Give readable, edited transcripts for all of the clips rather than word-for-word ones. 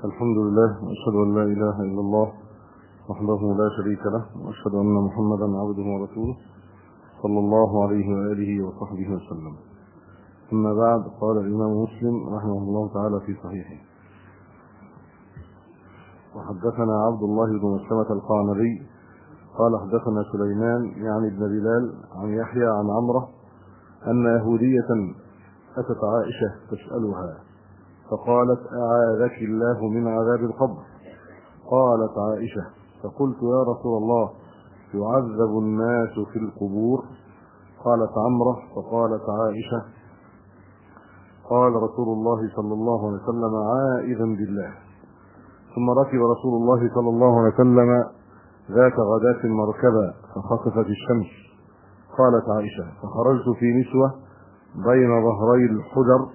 الحمد لله وأشهد أن لا إله إلا الله وحده لا شريك له وأشهد أن محمدا عبده ورسوله صلى الله عليه وآله وصحبه وسلم. أما بعد، قال الإمام مسلم رحمه الله تعالى في صحيحه: وحدثنا عبد الله بن مسلمة القعنبي قال حدثنا سليمان يعني ابن بلال عن يحيى عن عمرة أن يهودية أتت عائشة تسألها فقالت: أعاذك الله من عذاب القبر. قالت عائشة: فقلت: يا رسول الله، يعذب الناس في القبور؟ قالت عمرة: فقالت عائشة: قال رسول الله صلى الله عليه وسلم عائذا بالله. ثم ركب رسول الله صلى الله عليه وسلم ذات غداة مركبا فخسفت الشمس. قالت عائشة: فخرجت في نسوة بين ظهري الحجر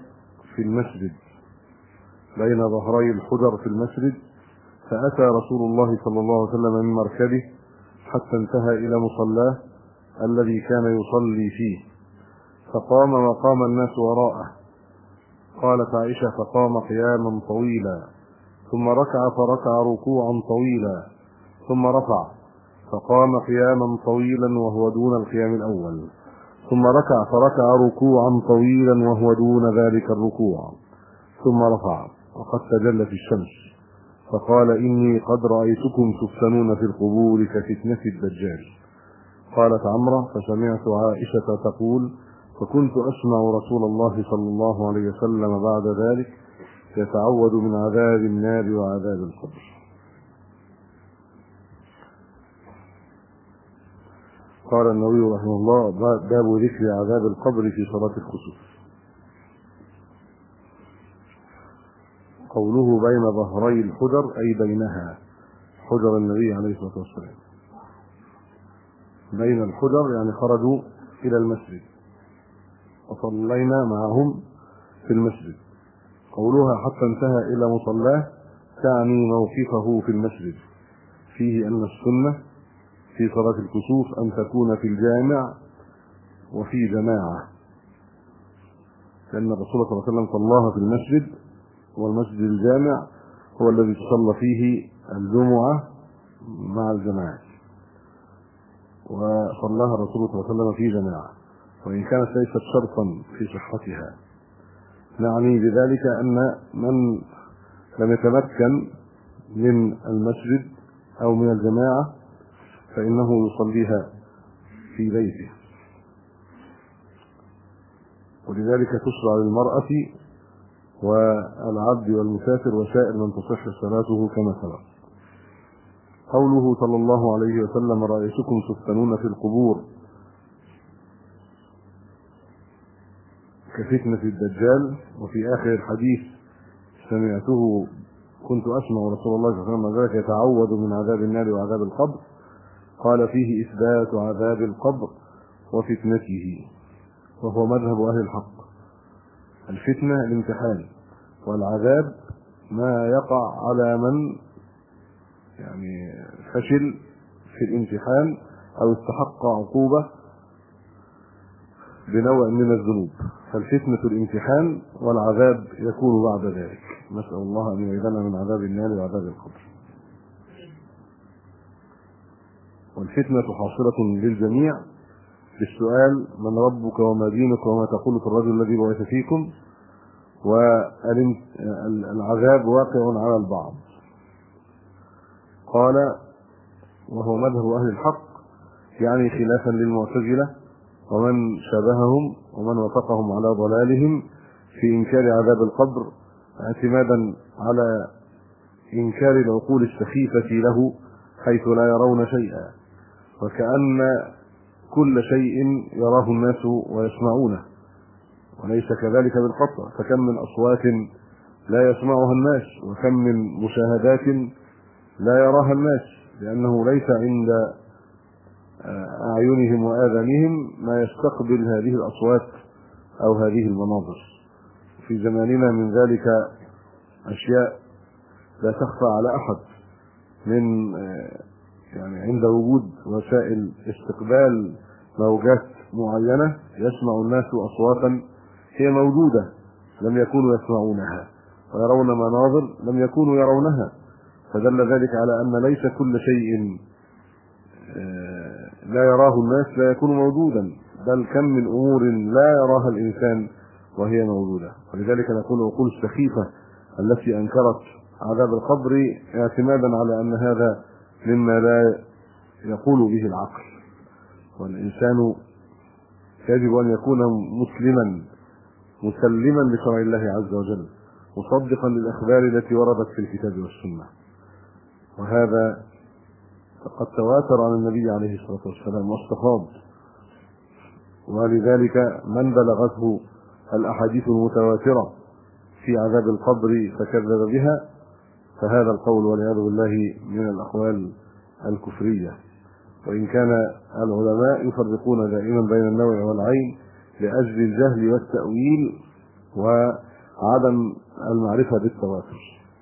في المسجد فأتى رسول الله صلى الله عليه وسلم من مركبه حتى انتهى إلى مصلاه الذي كان يصلي فيه، فقام وقام الناس وراءه. قالت عائشة: فقام قياما طويلا، ثم ركع فركع ركوعا طويلا، ثم رفع فقام قياما طويلا وهو دون القيام الأول، ثم ركع فركع ركوعا طويلا وهو دون ذلك الركوع، ثم رفع وقد تجلت الشمس، فقال: إني قد رأيتكم تفتنون في القبور كفتنة الدجال. قالت عمرة: فسمعت عائشة تقول: فكنت أسمع رسول الله صلى الله عليه وسلم بعد ذلك يتعوذ من عذاب النار وعذاب القبر. قال النووي رحمه الله: باب ذكر عذاب القبر في صلاة الكسوف. قوله بين ظهري الحجر أي بينها، حجر النبي عليه الصلاة والسلام. بين الحجر يعني خرجوا إلى المسجد وصلينا معهم في المسجد. قولها حتى انتهى إلى مصلاه تعني موقفه في المسجد. فيه أن السنة في صلاة الكسوف أن تكون في الجامع وفي جماعة، لأن الرسول صلى الله عليه وسلم صلاها في المسجد، والمسجد الجامع هو الذي تصلى فيه الجمعة مع الجماعة، وصلاها الرسول صلى الله عليه وسلم في جماعة، وإن كانت ليست شرطا في صحتها. نعني بذلك أن من لم يتمكن من المسجد أو من الجماعة فإنه يصليها في بيته، ولذلك تشرع للمرأة والعبد والمسافر وسائر من تصح صلاته كما سبق. قوله صلى الله عليه وسلم: رأيتكم تفتنون في القبور كفتنة الدجال. وفي آخر الحديث: سمعته كنت أسمع رسول الله صلى الله عليه وسلم ذلك يتعوذ من عذاب النار وعذاب القبر. قال: فيه إثبات عذاب القبر وفتنته، وهو مذهب أهل الحق. الفتنة الامتحان، والعذاب ما يقع على من فشل في الامتحان أو استحق عقوبة بنوع من الذنوب، فالفتنة الامتحان، والعذاب يكون بعد ذلك. نسأل الله أن يعيذنا من عذاب النار وعذاب القبر. والفتنة حاصلة للجميع بالسؤال: من ربك وما دينك وما تقول في الرجل الذي بعث فيكم؟ والعذاب واقع على البعض. قال: وهو مذهب أهل الحق، يعني خلافا للمعتزلة ومن شابههم ومن وافقهم على ضلالهم في إنكار عذاب القبر، اعتمادا على إنكار العقول السخيفة له حيث لا يرون شيئا، وكأن كل شيء يراه الناس ويسمعونه، وليس كذلك بالقطع. فكم من أصوات لا يسمعها الناس، وكم من مشاهدات لا يراها الناس، لأنه ليس عند أعينهم وآذانهم ما يستقبل هذه الأصوات أو هذه المناظر. في زماننا من ذلك أشياء لا تخفى على أحد، من عند وجود وسائل استقبال موجات معينة يسمع الناس أصواتا هي موجودة لم يكونوا يسمعونها، ويرون مناظر لم يكونوا يرونها، فدل ذلك على أن ليس كل شيء لا يراه الناس لا يكون موجودا، بل كم من أمور لا يراها الإنسان وهي موجودة. ولذلك نقول العقول السخيفة التي أنكرت عذاب القبر اعتمادا على أن هذا مما لا يقول به العقل، والإنسان يجب أن يكون مسلما مسلما لشرع الله عز وجل، مصدقا للأخبار التي وردت في الكتاب والسنة. وهذا فقد تواتر عن النبي عليه الصلاة والسلام واستفاض، ولذلك من بلغته الأحاديث المتواترة في عذاب القبر فكذب بها فهذا القول والعياذ بالله من الأقوال الكفرية. وإن كان العلماء يفرقون دائما بين النوع والعين لأجل الجهل والتأويل وعدم المعرفة بالتواتر.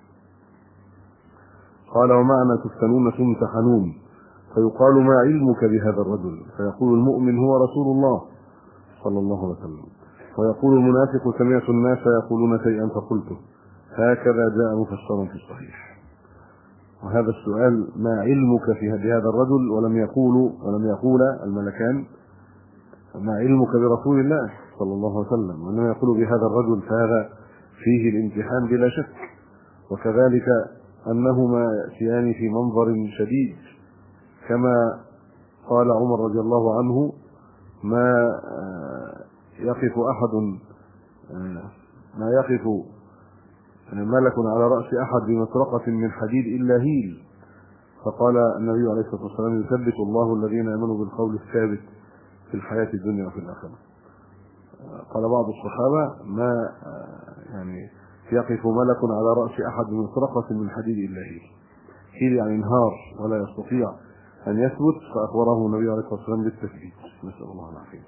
قال: ومعنى تفتنون تمتحنون، فيقال: ما علمك بهذا الرجل؟ فيقول المؤمن: هو رسول الله صلى الله عليه وسلم. ويقول المنافق: سمعت الناس يقولون شيئا فقلته. هكذا جاء مفسرا في الصحيح. وهذا السؤال: ما علمك بهذا الرجل؟ ولم يقول الملكان ما علمك برسول الله صلى الله عليه وسلم، وانما يقول بهذا الرجل، فهذا فيه الامتحان بلا شك. وكذلك انهما ياتيان في منظر شديد، كما قال عمر رضي الله عنه: ما يقف ملك على رأس أحد بمطرقة من حديد إلا هيل. فقال النبي عليه الصلاة والسلام: يثبت الله الذين آمنوا بالقول الثابت في الحياة الدنيا وفي الآخرة. قال بعض الصحابة: ما يقف ملك على رأس أحد بمطرقة من حديد إلا هيل. هيل يعني انهار ولا يستطيع أن يثبت، فأخبره النبي عليه الصلاة والسلام بالتثبيت. نسأل الله العافية.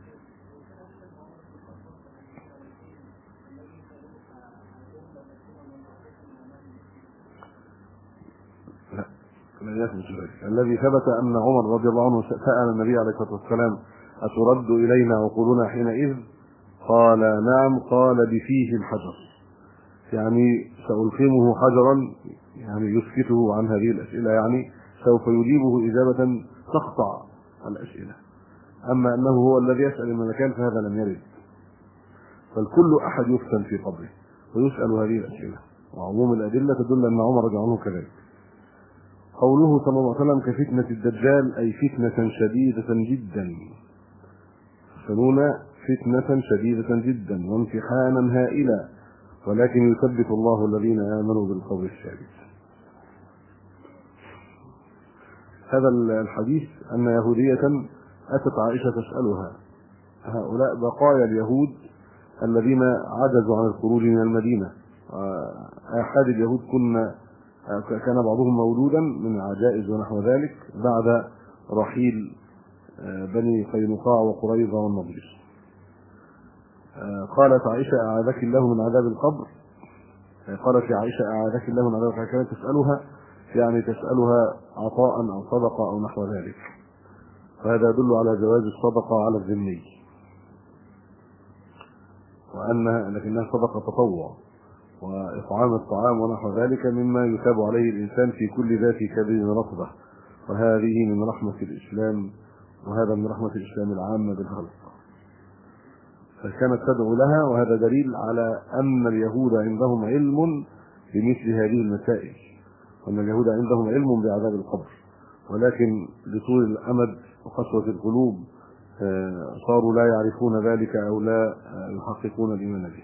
الذي ثبت أن عمر رضي الله عنه سأل النبي عليه الصلاة والسلام: أترد إلينا عقولنا حينئذ؟ قال: نعم. قال: بفيه الحجر، يعني سألقمه حجرا يسكته عن هذه الأسئلة، سوف يجيبه إجابة تقطع الأسئلة. أما أنه هو الذي يسأل الملكان فهذا لم يرد، بل كل أحد يفتن في قبره ويسأل هذه الأسئلة، وعموم الأدلة تدل أن عمر رضي الله عنه كذلك. قوله صلى الله عليه وسلم: كفتنة الدجال، أي فتنة شديدة جدا، يفتنون فتنة شديدة جدا وامتحانا هائلا، ولكن يثبت الله الذين آمنوا بالقول الثابت. هذا الحديث أن يهودية أتت عائشة تسألها: هؤلاء بقايا اليهود الذين عجزوا عن الخروج من المدينة، أحد اليهود كان بعضهم مولودا من عجائز ونحو ذلك بعد رحيل بني قينقاع وقريظة والنضير. قالت عائشة: أعاذك الله من عذاب القبر. قالت لعائشة: أعاذك الله من عذاب القبر. كانت تسألها تسألها عطاء أو صدقة أو نحو ذلك، فهذا يدل على جواز الصدقة على الذمي، لكنها صدقة تطوع، وإطعام الطعام ونحو ذلك مما يثاب عليه الإنسان في كل ذات كبد رطبة، وهذه من رحمة الإسلام، وهذا من رحمة الإسلام العامة بالخلق. فكانت تدعو لها، وهذا دليل على أن اليهود عندهم علم بمثل هذه المسائل، وأن اليهود عندهم علم بعذاب القبر، ولكن لطول الأمد وقسوة القلوب صاروا لا يعرفون ذلك أو لا يحققون الإيمان به.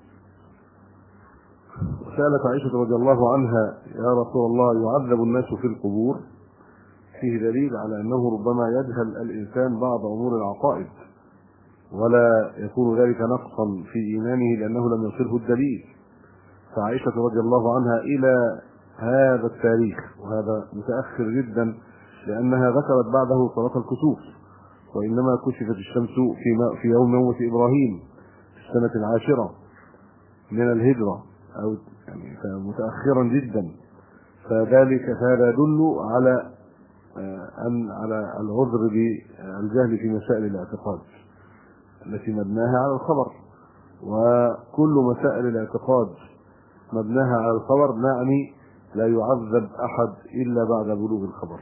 وسألت عائشة رضي الله عنها: يا رسول الله، يعذب الناس في القبور؟ فيه دليل على أنه ربما يجهل الإنسان بعض أمور العقائد، ولا يكون ذلك نقصا في إيمانه لأنه لم يصله الدليل. فعائشة رضي الله عنها إلى هذا التاريخ، وهذا متأخر جدا لأنها ذكرت بعده صلاة الكسوف، وإنما كشفت الشمس في يوم موت إبراهيم في السنة 10 من الهجرة، أو متأخرا جدا. فهذا يدل على العذر بالجهل في مسائل الاعتقاد التي مبناها على الخبر. وكل مسائل الاعتقاد مبناها على الخبر نعني لا يعذب أحد إلا بعد بلوغ الخبر،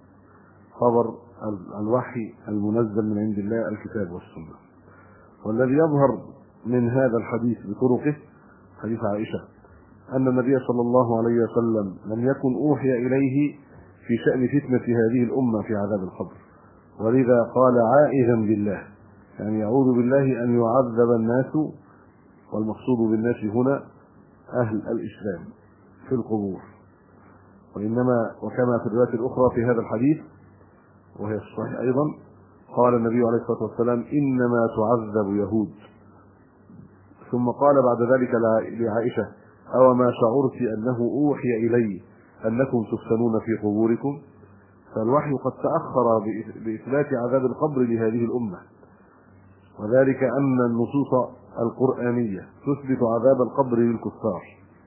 خبر الوحي المنزل من عند الله الكتاب والسنة. والذي يظهر من هذا الحديث بطرقه حديث عائشة أن النبي صلى الله عليه وسلم لم يكن أوحي إليه في شأن فتنة هذه الأمة في عذاب القبر، ولذا قال عائذا بالله، يعني يعوذ بالله أن يعذب الناس، والمقصود بالناس هنا أهل الإسلام في القبور. وإنما وكما في الرواية الأخرى في هذا الحديث وهي الصحيح أيضا قال النبي عليه الصلاة والسلام إنما تعذب يهود، ثم قال بعد ذلك لعائشة أو ما شعرت أنه أوحي إلي أنكم تفتنون في قبوركم؟ فالوحي قد تأخر بإثبات عذاب القبر لهذه الأمة، وذلك أن النصوص القرآنية تثبت عذاب القبر للكفار.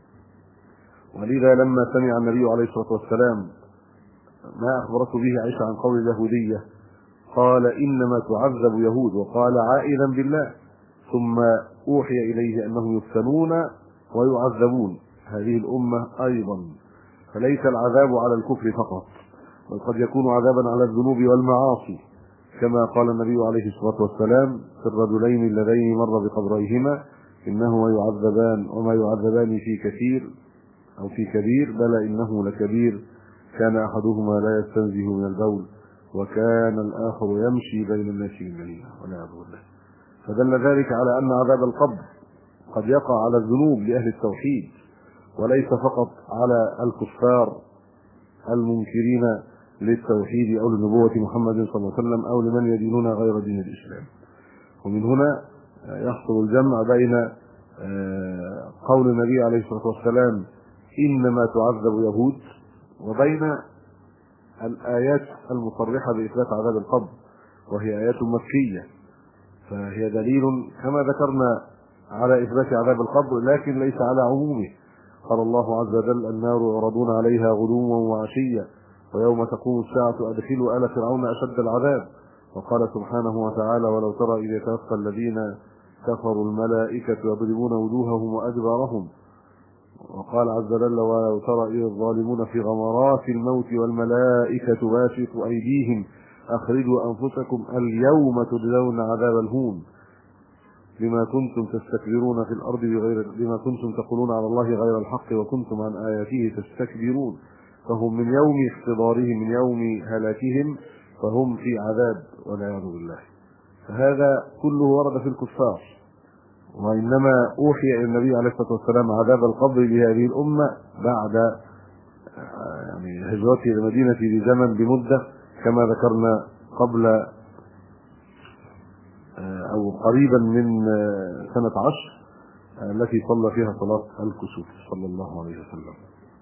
ولذا لما سمع النبي عليه الصلاة والسلام ما أخبرته به عائشة عن قول اليهودية قال إنما تعذب يهود، وقال عائذا بالله، ثم أوحي إليه أنهم يفتنون ويعذبون هذه الأمة أيضا. فليس العذاب على الكفر فقط، بل قد يكون عذابا على الذنوب والمعاصي، كما قال النبي عليه الصلاة والسلام في الرجلين اللذين مر بقبريهما إنهما يعذبان وما يعذبان في كثير أو في كبير، بلى إنه لكبير، كان أحدهما لا يستنزه من البول وكان الآخر يمشي بين الناس بالمدينة والعياذ بالله. فدل ذلك على أن عذاب القبر قد يقع على الذنوب لأهل التوحيد، وليس فقط على الكفار المنكرين للتوحيد أو لنبوة محمد صلى الله عليه وسلم أو لمن يدينون غير دين الإسلام. ومن هنا يحصل الجمع بين قول النبي عليه الصلاة والسلام إنما تعذب يهود وبين الآيات المصرحة بإثبات عذاب القبر، وهي آيات مكية، فهي دليل كما ذكرنا على إثبات عذاب القبر لكن ليس على عمومه. قال الله عز وجل النار يعرضون عليها غدوا وعشيا ويوم تقوم الساعة أدخلوا آل فرعون أشد العذاب. وقال سبحانه وتعالى ولو ترى إذ يتوفى الذين كفروا الملائكة يضربون وجوههم وأدبارهم. وقال عز وجل ولو ترى إذ الظالمون في غمرات الموت والملائكة باسطوا أيديهم أخرجوا أنفسكم اليوم تجزون عذاب الهون بما كنتم تستكبرون في الأرض بما كنتم تقولون على الله غير الحق وكنتم عن آياته تستكبرون. فهم من يوم اختبارهم من يوم هلاكهم فهم في عذاب والعياذ بالله. فهذا كله ورد في الكفار، وإنما أوحي إلى النبي عليه الصلاة والسلام عذاب القبر لهذه الأمة بعد هجرته إلى المدينة بزمن بمدة كما ذكرنا قبل أو قريبا من سنة 10 التي صلى فيها صلاة الكسوف صلى الله عليه وسلم.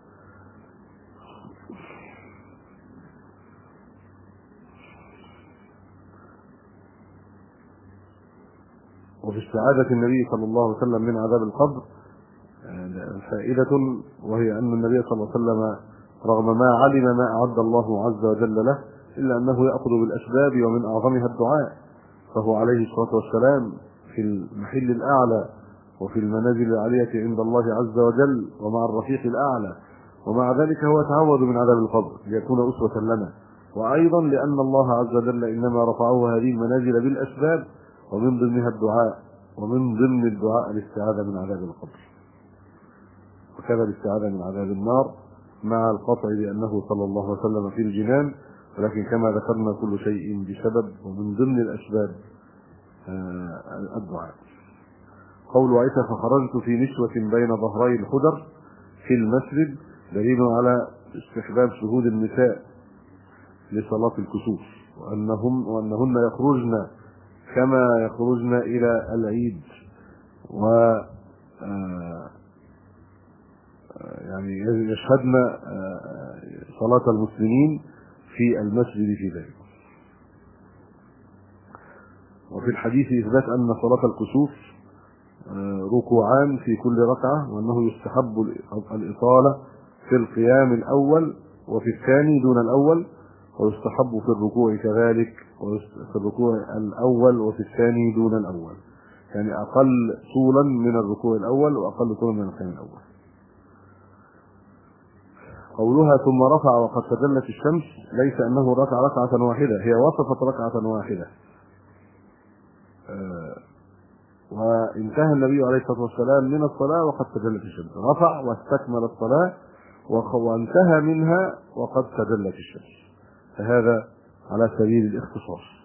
وفي استعاذة النبي صلى الله عليه وسلم من عذاب القبر فائدة، وهي أن النبي صلى الله عليه وسلم رغم ما علم ما أعد الله عز وجل له إلا أنه يأخذ بالأسباب ومن أعظمها الدعاء، فهو عليه الصلاة والسلام في المحل الأعلى وفي المنازل العالية عند الله عز وجل ومع الرفيق الأعلى، ومع ذلك هو تعوذ من عذاب القبر ليكون أسوة لنا، وأيضا لأن الله عز وجل إنما رفعه هذه المنازل بالأسباب ومن ضمنها الدعاء، ومن ضمن الدعاء الاستعاذة من عذاب القبر، وكذا الاستعاذة من عذاب النار مع القطع بأنه صلى الله عليه وسلم في الجنان، ولكن كما ذكرنا كل شيء بسبب، ومن ضمن الأسباب الدعاء. قول عائشة فخرجت في نسوة بين ظهري الحجر في المسجد دليل على استحباب شهود النساء لصلاة الكسوف، وأنهن يخرجن كما يخرجن إلى العيد و يعني يشهدن صلاة المسلمين في المسجد في ذلك. وفي الحديث إثبات أن صلاة الكسوف ركوعان في كل ركعة، وأنه يستحب الإطالة في القيام الأول وفي الثاني دون الأول، ويستحب في الركوع كذلك في الركوع الأول وفي الثاني دون الأول، يعني أقل طولا من الركوع الأول وأقل طولا من القيام الأول. قولها ثم رفع وقد تجلت الشمس ليس أنه ركع ركعة واحدة، هي وصفت ركعة واحدة. وانتهى النبي عليه الصلاة والسلام من الصلاة وقد تجلت الشمس، رفع واستكمل الصلاة وانتهى منها وقد تجلت الشمس، فهذا على سبيل الاختصاص.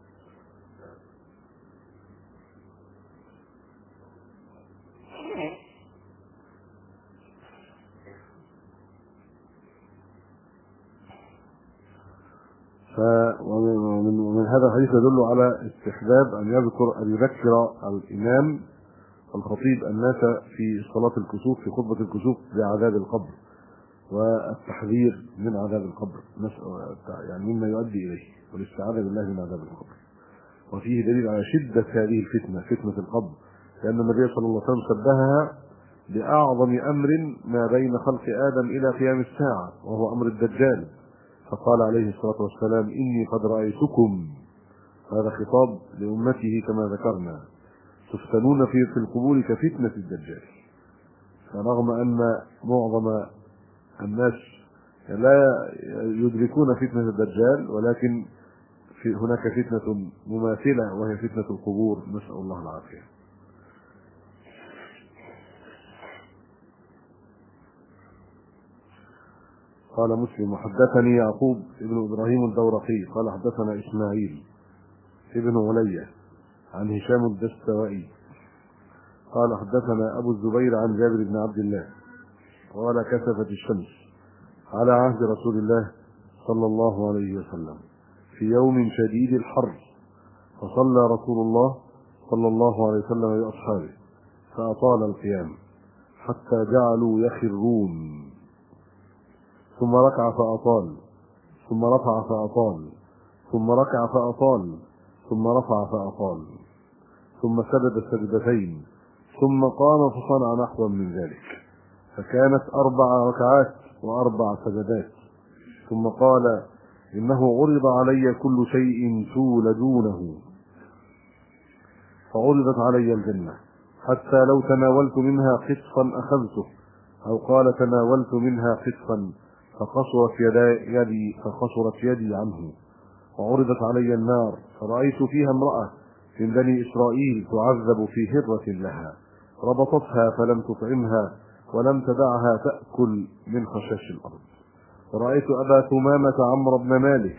ومن هذا الحديث يدل على استحباب أن يذكر الإمام الخطيب الناس في صلاة الكسوف، في خطبة الكسوف، بعذاب القبر والتحذير من عذاب القبر، يعني مما يؤدي إليه، والاستعاذة بالله من عذاب القبر. وفيه دليل على شدة هذه الفتنة، فتنة القبر، لأن النبي صلى الله عليه وسلم شبهها بأعظم أمر ما بين خلق آدم إلى قيام الساعة، وهو أمر الدجال، فقال عليه الصلاة والسلام: إني قد رأيتكم، هذا خطاب لأمته كما ذكرنا، تفتنون في القبور كفتنة الدجال. فرغم أن معظم الناس لا يدركون فتنة الدجال، ولكن هناك فتنة مماثلة وهي فتنة القبور، نسأل الله العافية. قال مسلم: وحدثني يعقوب ابن إبراهيم الدورقي قال حدثنا إسماعيل ابن علية عن هشام الدستوائي قال حدثنا أبو الزبير عن جابر بن عبد الله قال: كسفت الشمس على عهد رسول الله صلى الله عليه وسلم في يوم شديد الحر، فصلى رسول الله صلى الله عليه وسلم بأصحابه فأطال القيام حتى جعلوا يخرون، ثم ركع فأطال، ثم رفع فأطال، ثم ركع فأطال، ثم رفع فأطال، ثم سجد سجدتين، ثم قام فصنع نحوا من ذلك، فكانت 4 ركعات و4 سجدات. ثم قال: إنه عرض علي كل شيء تولدونه، فعرضت علي الجنة حتى لو تناولت منها قطفا أخذته، أو قال: تناولت منها قطفا فقصرت يدي عنه. وعرضت علي النار فرأيت فيها امرأة من بني إسرائيل تعذب في هرة لها، ربطتها فلم تطعمها ولم تدعها تأكل من خشاش الأرض. ورأيت أبا ثمامة عمرو بن مالك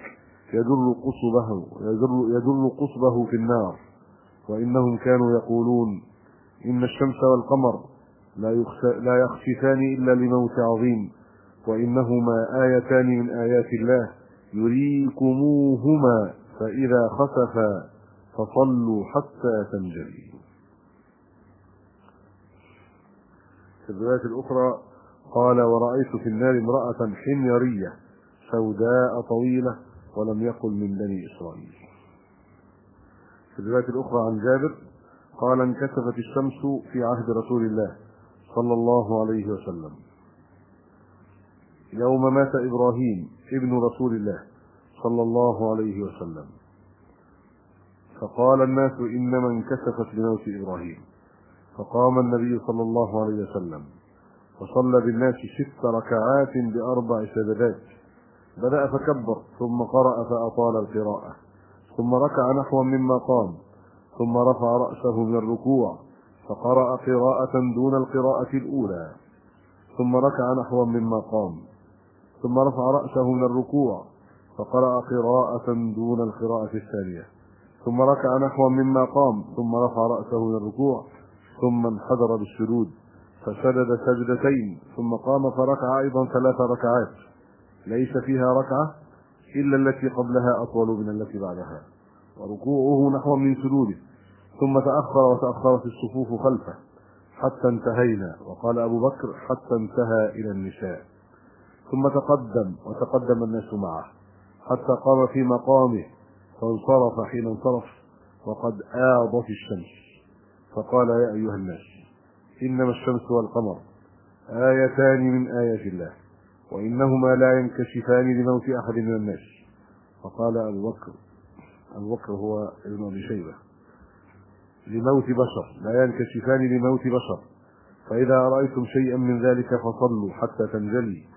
يجر قصبه في النار، وإنهم كانوا يقولون: إن الشمس والقمر لا يخسفان إلا لموت عظيم، وإنهما آيتان من آيات الله يريكموهما فإذا خسفا فصلوا حتى تنجلي. في الرواية الأخرى قال: ورأيت في النار امرأة حميرية سوداء طويلة ولم يقل من بني إسرائيل. في الرواية الأخرى عن جابر قال: انكسفت الشمس في عهد رسول الله صلى الله عليه وسلم يوم مات إبراهيم ابن رسول الله صلى الله عليه وسلم، فقال الناس: إنما انكسفت لموت إبراهيم. فقام النبي صلى الله عليه وسلم وصلى بالناس 6 ركعات ب4 سجدات، بدأ فكبر، ثم قرأ فأطال القراءة، ثم ركع نحو مما قام، ثم رفع رأسه من الركوع فقرأ قراءة دون القراءة الأولى، ثم ركع نحو مما قام، ثم رفع رأسه من الركوع فقرأ قراءة دون القراءة الثانية، ثم ركع نحو مما قام، ثم رفع رأسه من الركوع، ثم انحدر بالسجود فسجد سجدتين، ثم قام فركع أيضا 3 ركعات ليس فيها ركعة إلا التي قبلها أطول من التي بعدها، وركوعه نحو من سجوده، ثم تأخر وتأخرت الصفوف خلفه حتى انتهينا، وقال أبو بكر: حتى انتهى إلى النساء، ثم تقدم وتقدم الناس معه حتى قام في مقامه فانصرف حين انصرف وقد آضت الشمس، فقال: يا أيها الناس، إنما الشمس والقمر آيتان من آيات الله، وإنهما لا ينكشفان لموت أحد من الناس. فقال أبو بكر هو ابن أبي شيبة: لموت بشر، لا ينكشفان لموت بشر، فإذا رأيتم شيئا من ذلك فصلوا حتى تنجلي،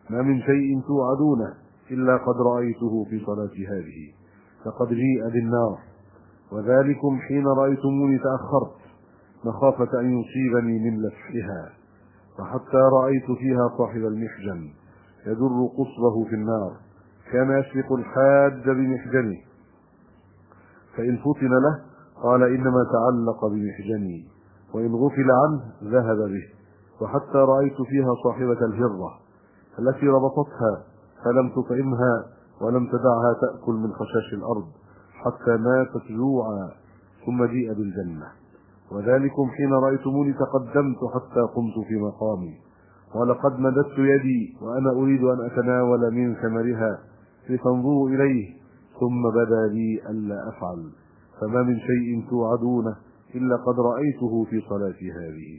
ما من شيء توعدونه إلا قد رأيته في صلاتي هذه، فقد جيء بالنار، وذلكم حين رأيتموني تأخرت مخافة أن يصيبني من لفحها، فحتى رأيت فيها صاحب المحجن يدر قصبه في النار، كان يسبق الحاج بمحجنه، فإن فتن له قال إنما تعلق بمحجني، وإن غفل عنه ذهب به، وحتى رأيت فيها صاحبة الهرة التي ربطتها فلم تطعمها ولم تدعها تأكل من خشاش الأرض حتى ماتت جوعا، ثم جيء بالجنة، وذلكم حين رأيتموني تقدمت حتى قمت في مقامي، ولقد مددت يدي وأنا أريد أن أتناول من ثمرها لتنظروا إليه، ثم بدا لي ألا أفعل، فما من شيء توعدونه إلا قد رأيته في صلاتي هذه.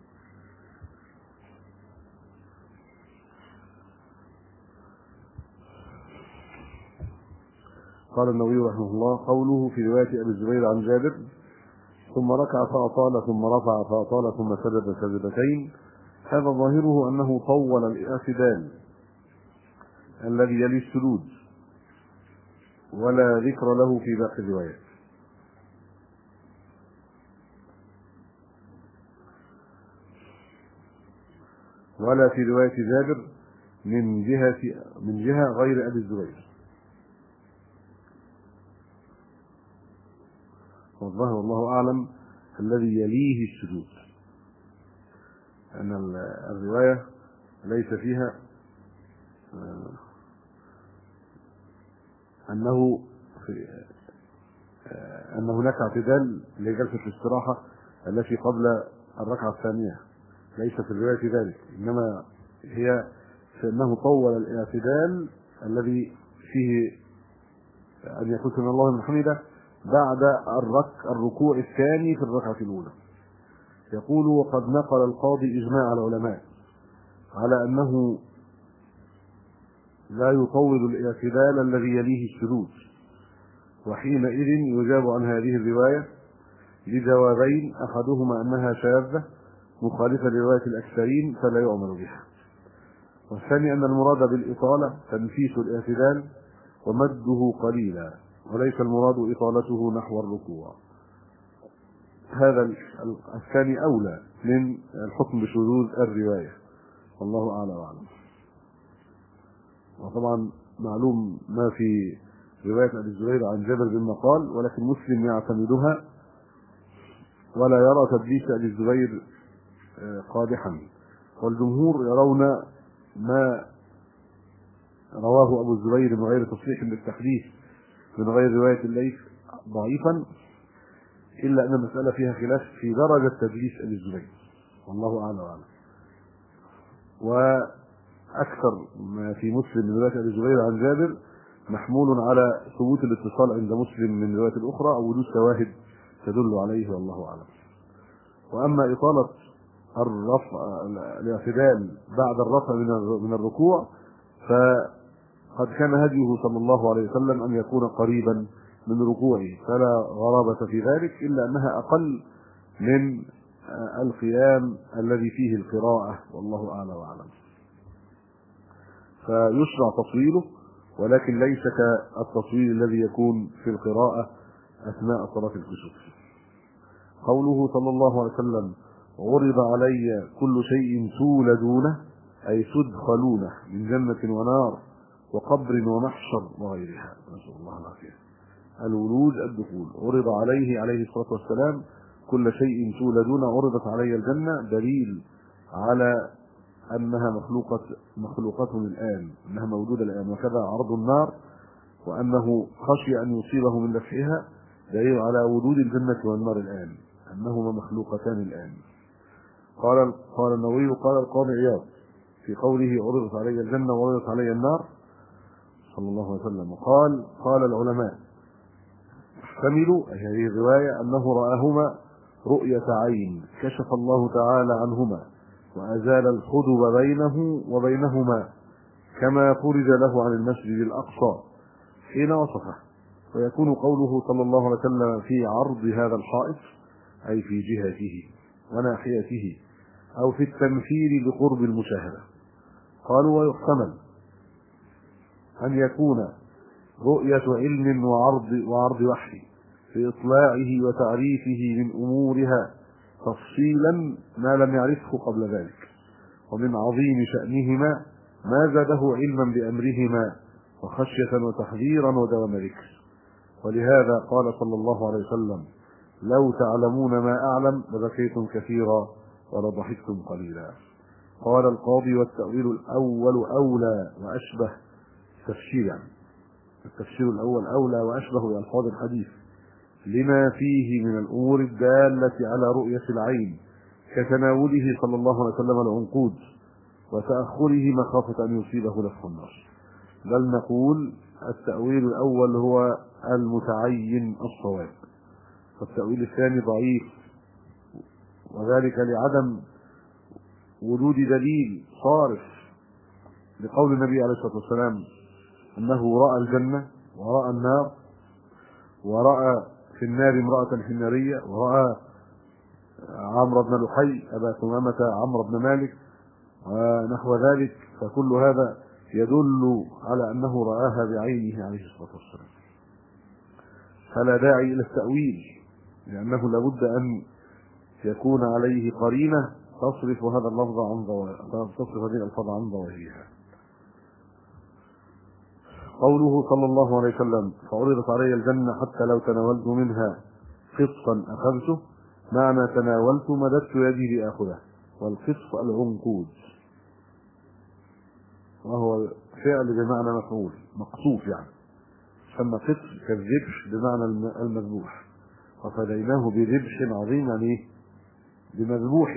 قال النووي رحمه الله: قوله في رواية أبي الزبير عن جابر: ثم ركع فأطال ثم رفع فأطال ثم سجد سجدتين، هذا ظاهره أنه طول الاعتدال الذي يلي السجود، ولا ذكر له في باقي الروايات. ولا في رواية جابر من جهة غير أبي الزبير. والظاهر والله أعلم الذي يليه السجود، أن الرواية ليس فيها أن هناك اعتدال لجلسة الاستراحة التي قبل الركعة الثانية، ليس في الرواية ذلك، إنما هي أنه طول الاعتدال الذي فيه أن يقول سبحان الله من حمده بعد الركوع الثاني في الركعة الأولى. يقول: وقد نقل القاضي إجماع العلماء على أنه لا يطول الاعتدال الذي يليه السجود، وحينئذ يجاب عن هذه الرواية لجوابين: أحدهما أنها شاذة مخالفة لرواية الأكثرين فلا يؤمن بها، والثاني أن المراد بالإطالة تنفيس الاعتدال ومده قليلا، وليس المراد إطالته نحو الركوع. هذا الثاني أولى من الحكم بشذوذ الرواية، والله أعلى وأعلم. وطبعا معلوم ما في رواية أبي الزبير عن جابر بن قال، ولكن مسلم يعتمدها ولا يرى تدليس أبي الزبير قادحا، والجمهور يرون ما رواه أبو الزبير من غير تصريح بالتحديث من غير رواية الليث ضعيفا، إلا أن المسألة فيها خلاف في درجة تدليس أبي الزبير، والله أعلم وأعلم. وأكثر ما في مسلم من رواية أبي الزبير عن جابر محمول على ثبوت الاتصال عند مسلم من رواية الأخرى أو وجود شواهد تدل عليه، والله أعلم. وأما إطالة الاعتدال بعد الرفع من الركوع فقد كان هديه صلى الله عليه وسلم أن يكون قريبا من ركوعه، فلا غرابة في ذلك، إلا أنها أقل من القيام الذي فيه القراءة، والله أعلى وأعلم. فيشرع تطويله، ولكن ليس كالتطويل الذي يكون في القراءة أثناء صلاة الكسوف. قوله صلى الله عليه وسلم: عرض علي كل شيء تولدونه، أي تدخلونه، من جنة ونار وقبر ومحشر وغيرها، نسأل الله العافية. الولود الدخول. عرض عليه الصلاة والسلام كل شيء تولدون، عرضت علي الجنة، دليل على أنها مخلوقة الآن، أنها موجودة الآن، وكذا عرض النار وأنه خشي أن يصيبه من لفحها، دليل على وجود الجنة والنار الآن، أنهما مخلوقتان الآن. قال النووي: قال القاضي عياض في قوله عرضت علي الجنة وعرضت علي النار صلى الله عليه وسلم، قال العلماء: احتملوا هذه الرواية أنه رآهما رؤية عين كشف الله تعالى عنهما وأزال الحجب بينه وبينهما، كما فرج له عن المسجد الأقصى حين وصفه. ويكون قوله صلى الله عليه وسلم في عرض هذا الحائط أي في جهته وناحيته، أو في التمثيل بقرب المشاهدة. قالوا: ويحتمل أن يكون رؤية علم وعرض وحي في إطلاعه وتعريفه من أمورها تفصيلا ما لم يعرفه قبل ذلك، ومن عظيم شأنهما ما زاده علما بأمرهما وخشية وتحذيرا ودوام ذكر. ولهذا قال صلى الله عليه وسلم: لو تعلمون ما أعلم لبكيتم كثيرا ولضحكتم قليلا. قال القاضي: والتأويل الأول أولى وأشبه تفسيرا. التفسير الأول أولى وأشبه بألفاظ الحديث لما فيه من الأمور الدالة على رؤية العين، كتناوله صلى الله عليه وسلم العنقود وتأخره مخافة أن يصيبه لفح النار. بل نقول التأويل الأول هو المتعين الصواب، والتأويل الثاني ضعيف، وذلك لعدم وجود دليل صارف لقول النبي عليه الصلاة والسلام أنه رأى الجنة ورأى النار، ورأى في النار امرأة حمارية، ورأى عمرو بن لحي أبا ثمامة عمرو بن مالك ونحو ذلك. فكل هذا يدل على أنه رآها بعينه عليه الصلاة والسلام، فلا داعي إلى التأويل، لأنه لابد أن يكون عليه قرينة تصرف هذا اللفظ عن تصرف هذه الألفاظ عن ظواهرها. قوله صلى الله عليه وسلم: فعرضت علي الجنة حتى لو تناولت منها قطفا أخذته، معنى تناولت مددت يدي لآخذه، والقطف العنقود، وهو فعل بمعنى مفعول مقصوف، يعني ثم قطف كالذبح بمعنى المذبوح، وفديناه بذبح عظيم، يعني بمذبوح.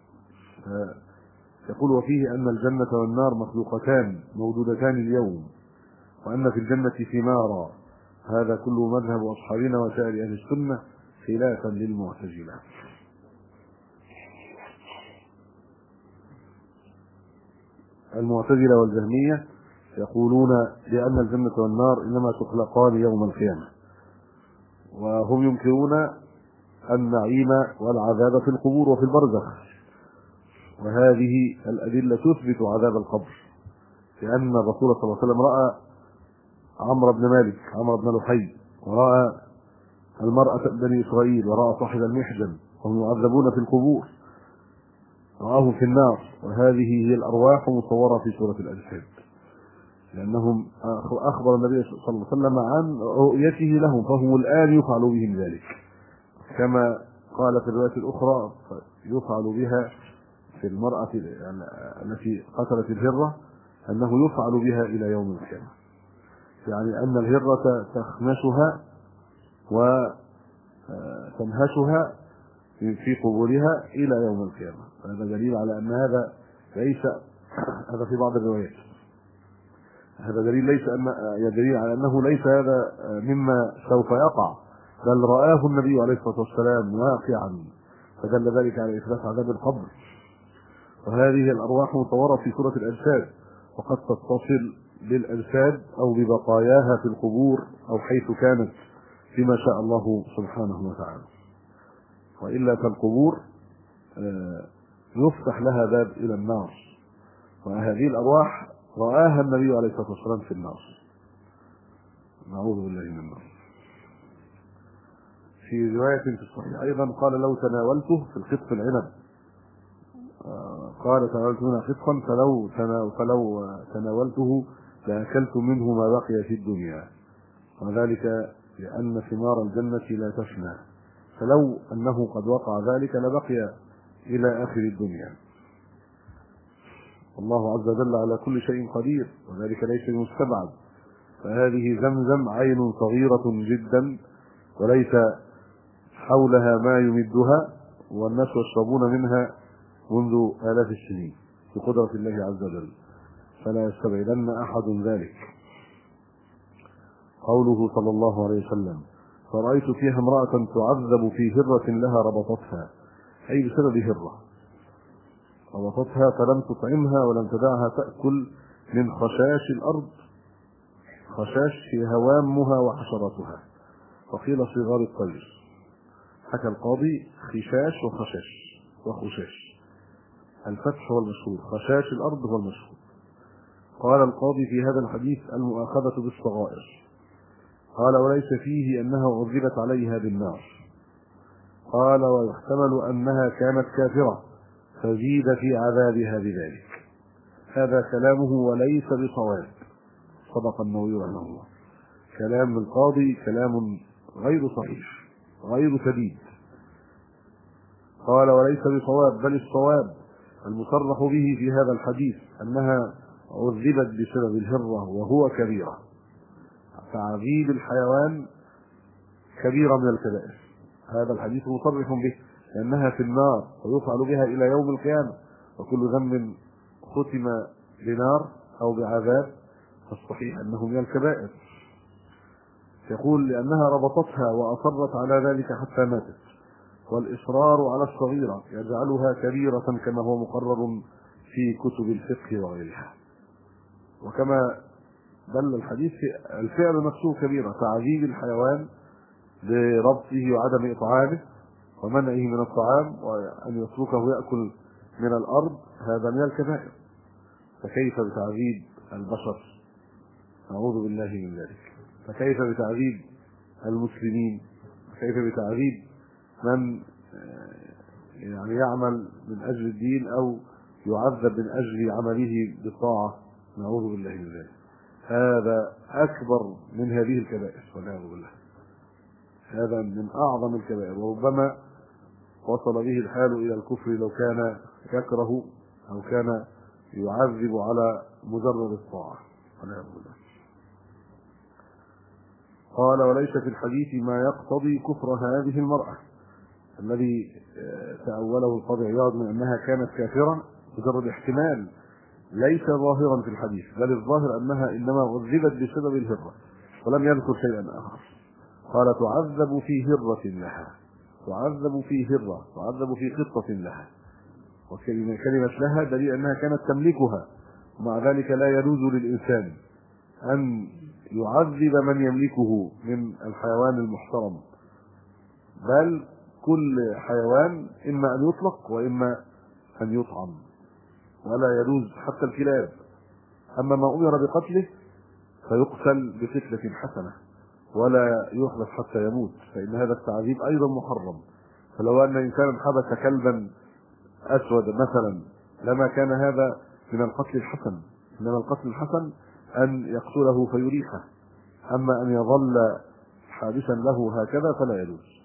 يقول: وفيه أن الجنة والنار مخلوقتان موجودتان اليوم، وأن في الجنة ثمارا. هذا كله مذهب أصحابنا وسائر أهل السنة خلافا للمعتزلة. المعتزلة والجهمية يقولون بأن الجنة والنار إنما تخلقان يوم القيامة، وهم ينكرون النعيم والعذاب في القبور وفي البرزخ، وهذه الأدلة تثبت عذاب القبر، لأن الرسول صلى الله عليه وسلم رأى عمرو بن مالك عمرو بن لحي، ورأى المرأة بني إسرائيل، ورأى صاحب المحجن وهم يعذبون في القبور، رآهم في النار. وهذه هي الأرواح مصورة في سورة الأجساد، لأنهم أخبر النبي صلى الله عليه وسلم عن رؤيته لهم، فهم الآن يفعل بهم ذلك، كما قال في الرواية الأخرى: يفعل بها في المرأة التي قتلت الهرة أنه يفعل بها إلى يوم القيامة، يعني أن الهرة تخمشها وتنهشها في قبورها إلى يوم القيامة. هذا دليل على أن هذا ليس، هذا في بعض الروايات، هذا دليل ليس أن يدل على أنه ليس هذا مما سوف يقع، بل رآه النبي عليه الصلاة والسلام واقعا، فدل ذلك على إثبات عذاب القبر. وهذه الأرواح مصورة في سورة الأجساد، وقد تتصل بالأجساد أو ببقاياها في القبور أو حيث كانت فيما شاء الله سبحانه وتعالى، وإلا فالقبور يفتح لها باب إلى النار، وهذه الأرواح رآها النبي عليه الصلاة والسلام في النار، نعوذ بالله من النار. في رواية في الصحيح أيضا قال: لو تناولته في القطف العنب، قال: تناولت منها قطفا فلو تناولته لأكلت منه ما بقي في الدنيا، وذلك لأن ثمار الجنة لا تفنى، فلو أنه قد وقع ذلك لبقي إلى آخر الدنيا. الله عز وجل على كل شيء قدير، وذلك ليس بمستبعد. فهذه زمزم عين صغيرة جدا وليس حولها ما يمدها، والناس يشربون منها منذ آلاف السنين بقدرة الله عز وجل، فلا يستبعدن أحد ذلك. قوله صلى الله عليه وسلم: فرأيت فيها امرأة تعذب في هرة لها ربطتها، أي بسبب هرة ربطتها فلم تطعمها ولم تدعها تأكل من خشاش الأرض. خشاش هي هوامها وحشراتها، وقيل صغار الطير. حكى القاضي: خشاش وخشاش وخشاش، الفتح هو المشهور، خشاش الأرض هو المشهور. قال القاضي في هذا الحديث المؤاخذة بالصغائر. قال وليس فيه أنها عذبت عليها بالنار. قال ويحتمل أنها كانت كافرة فزيد في عذابها بذلك. هذا كلامه وليس بصواب. صدق النووي رحمه الله. كلام القاضي كلام غير صحيح غير سديد. قال وليس بصواب، بل الصواب المصرح به في هذا الحديث أنها عذبت بسبب الهرة وهو كبيرة. تعذيب الحيوان كبيرة من الكبائر. هذا الحديث مصرح به لأنها في النار ويفعل بها إلى يوم القيامة، وكل ذنب ختم بنار أو بعذاب فالصحيح أنه من الكبائر. يقول لأنها ربطتها وأصرت على ذلك حتى ماتت، والإصرار على الصغيرة يجعلها كبيرة كما هو مقرر في كتب الفقه وغيرها. وكما دل الحديث الفعل نفسه كبيرة، تعذيب الحيوان بربطه وعدم إطعامه ومنعه من الطعام وأن يتركه يأكل من الأرض هذا من الكبائر، فكيف بتعذيب البشر؟ نعوذ بالله من ذلك. فكيف بتعذيب المسلمين؟ كيف بتعذيب من يعني يعمل من أجل الدين أو يعذب من أجل عمله بالطاعة؟ نعوذ بالله من ذلك. هذا أكبر من هذه الكبائر والعياذ بالله. هذا من أعظم الكبائر، وربما وصل به الحال إلى الكفر لو كان يكره أو كان يعذب على مجرد الطاعة والعياذ بالله. قال وليس في الحديث ما يقتضي كفر هذه المرأة الذي تأوله القاضي عياض من أنها كانت كافرة، مجرد احتمال ليس ظاهرا في الحديث، بل الظاهر أنها إنما عذبت بسبب الهرة ولم يذكر شيئا آخر. قال تعذب في هرة لها، تعذب في هرة، تعذب في خطة لها. وكلمة لها دليل أنها كانت تملكها، ومع ذلك لا يجوز للإنسان أن يعذب من يملكه من الحيوان المحترم، بل كل حيوان إما أن يطلق وإما أن يطعم، ولا يجوز حتى الكلاب. أما ما أمر بقتله فيقتل بقتلة حسنة ولا يحبس حتى يموت، فإن هذا التعذيب أيضا محرم. فلو أن إنسانا حبس كلبا أسود مثلا لما كان هذا من القتل الحسن، إنما القتل الحسن أن يقتله فيريحه، أما أن يظل حابسا له هكذا فلا يجوز.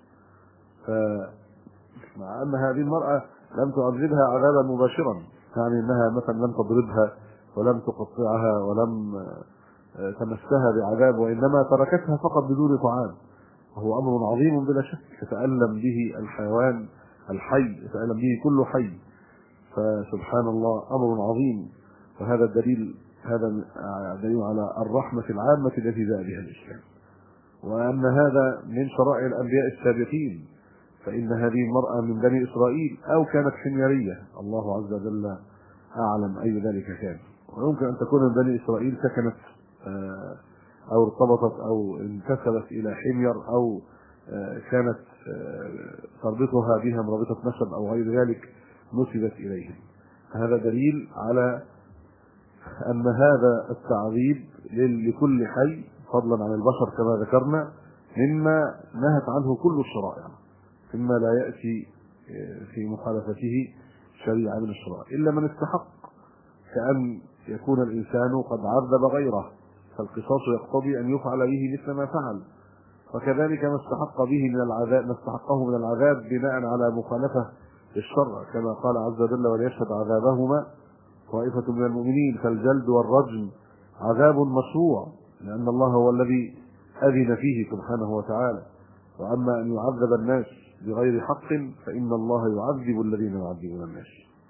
مع أن هذه المرأة لم تعذبها عذابا مباشرا، يعني أنها مثلا لم تضربها ولم تقطعها ولم تمسها بعذاب، وإنما تركتها فقط بدون طعام، وهو أمر عظيم بلا شك يتألم به الحيوان الحي، يتألم به كل حي، فسبحان الله أمر عظيم. فهذا الدليل، هذا دليل على الرحمة العامة التي جاء بها الإسلام، وأن هذا من شرائع الأنبياء السابقين. فإن هذه المرأة من بني إسرائيل أو كانت حميرية، الله عز وجل أعلم أي ذلك كان. ويمكن أن تكون من بني إسرائيل سكنت أو ارتبطت أو انتسبت إلى حمير، أو كانت تربطها بها رابطة نسب أو غير ذلك نسبت إليهم. هذا دليل على أن هذا التعذيب لكل حي فضلا عن البشر كما ذكرنا مما نهت عنه كل الشرائع، مما لا يأتي في مخالفته شريعة من الشرائع إلا من استحق، كأن يكون الإنسان قد عذب غيره فالقصاص يقتضي أن يفعل به مثل ما فعل، وكذلك ما استحق به من العذاب، ما استحقه من العذاب بناء على مخالفة للشرع، كما قال عز وجل وليشهد عذابهما طائفة من المؤمنين. فالجلد والرجم عذاب مشروع لأن الله هو الذي أذن فيه سبحانه وتعالى. وأما أن يعذب الناس بغير حق فإن الله يعذب الذين يعذبون الناس.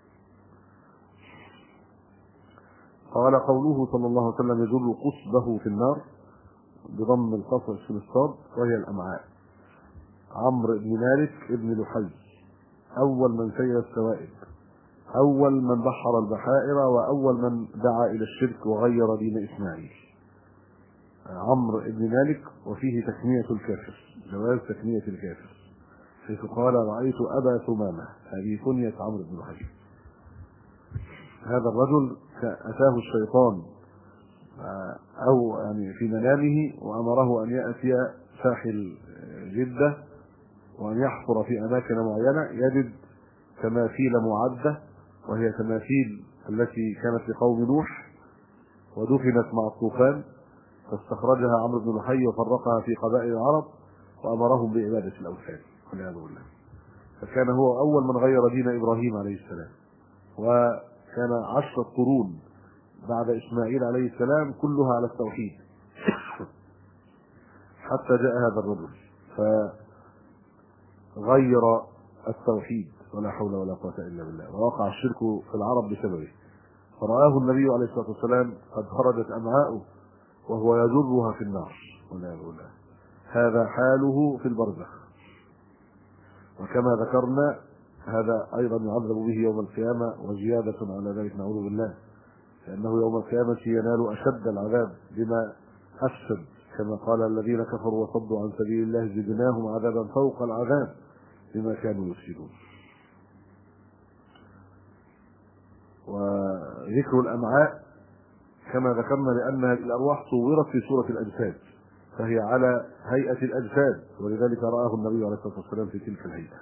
قال قوله صلى الله عليه وسلم يجر قصبه في النار بضم القصر في الصاد وهي الأمعاء. عمرو بن مالك بن لحي أول من سير السوائب، أول من بحر البحائر، وأول من دعا إلى الشرك وغير دين إسماعيل. عمرو بن مالك وفيه تكنية الكافر، جواز تكنية الكافر، حيث قال رأيت أبا ثمامة، هذه كنية عمرو بن لحي. هذا الرجل أتاه الشيطان أو يعني في منامه، وأمره أن يأتي ساحل جدة وأن يحفر في أماكن معينة يجد تماثيل معدة، وهي تماثيل التي كانت لقوم نوح ودفنت مع الطوفان، فاستخرجها عمرو بن لحي وفرقها في قبائل العرب وأمرهم بعبادة الأوثان والعياذ بالله. فكان هو أول من غير دين إبراهيم عليه السلام، وكان 10 قرون بعد إسماعيل عليه السلام كلها على التوحيد حتى جاء هذا الرجل فغير التوحيد، ولا حول ولا قوة إلا بالله، ووقع الشرك في العرب بسببه. فرآه النبي عليه الصلاة والسلام قد خرجت أمعاؤه وهو يجرها في النار والعياذ بالله. هذا حاله في البرزخ، وكما ذكرنا هذا أيضا يعذب به يوم القيامة، وزيادة على ذلك نعوذ بالله، لأنه يوم القيامة ينال أشد العذاب بما أفسد، كما قال الذين كفروا وصدوا عن سبيل الله زدناهم عذابا فوق العذاب بما كانوا يفسدون. وذكر الأمعاء كما ذكرنا لأن هذه الأرواح صورت في صورة الأجساد، فهي على هيئة الأجساد، ولذلك رآه النبي عليه الصلاة والسلام في تلك الهيئة.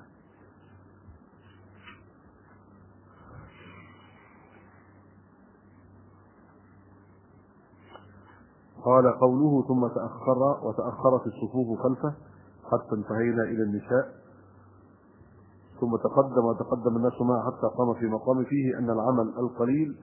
قال قوله ثم وتأخرت الصفوف خلفه حتى انتهينا إلى النساء، ثم وتقدم الناس معه حتى قام في مقام فيه أن العمل القليل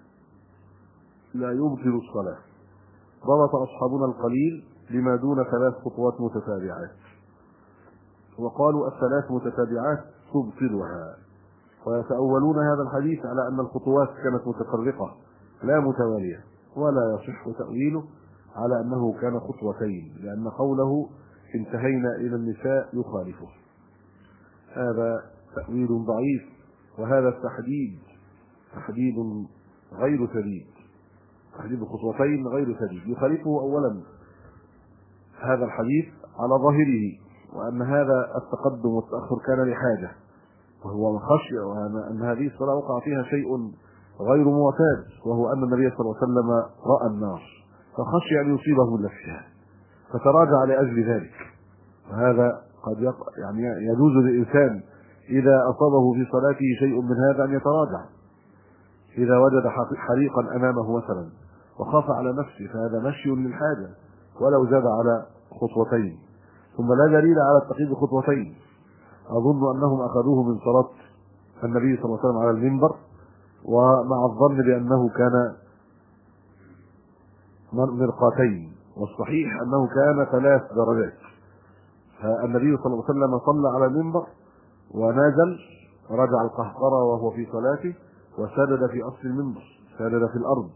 لا يبطل الصلاة. ضبط أصحابنا القليل لما دون 3 خطوات متتابعات، وقالوا 3 متتابعات تبطلها، ويتأولون هذا الحديث على أن الخطوات كانت متفرقة لا متوالية، ولا يصح تأويله على أنه كان خطوتين، لأن قوله انتهينا إلى النساء يخالفه. هذا تأويل ضعيف، وهذا تحديد غير سديد، تحديد الخطوتين غير سديد. يخالفه أولا هذا الحديث على ظاهره، وأن هذا التقدم والتأخر كان لحاجة، وهو خشية وأن هذه الصلاة وقع فيها شيء غير معتاد، وهو أن النبي صلى الله عليه وسلم رأى النار فخشي أن يصيبه من نفسها فتراجع لأجل ذلك. وهذا قد يعني يجوز للإنسان إذا أصابه في صلاته شيء من هذا أن يتراجع، إذا وجد حريقا أمامه مثلا وخاف على نفسه، فهذا مشي للحاجة ولو زاد على خطوتين. ثم لا دليل على التقييد بخطوتين، أظن أنهم أخذوه من صلاة النبي صلى الله عليه وسلم على المنبر، ومع الظن بأنه كان مرقاتين، والصحيح أنه كان 3 درجات. فالنبي صلى الله عليه وسلم صلى على المنبر ونزل، رجع القهقرة وهو في صلاته، وسجد في أصل المنبر، سجد في الأرض،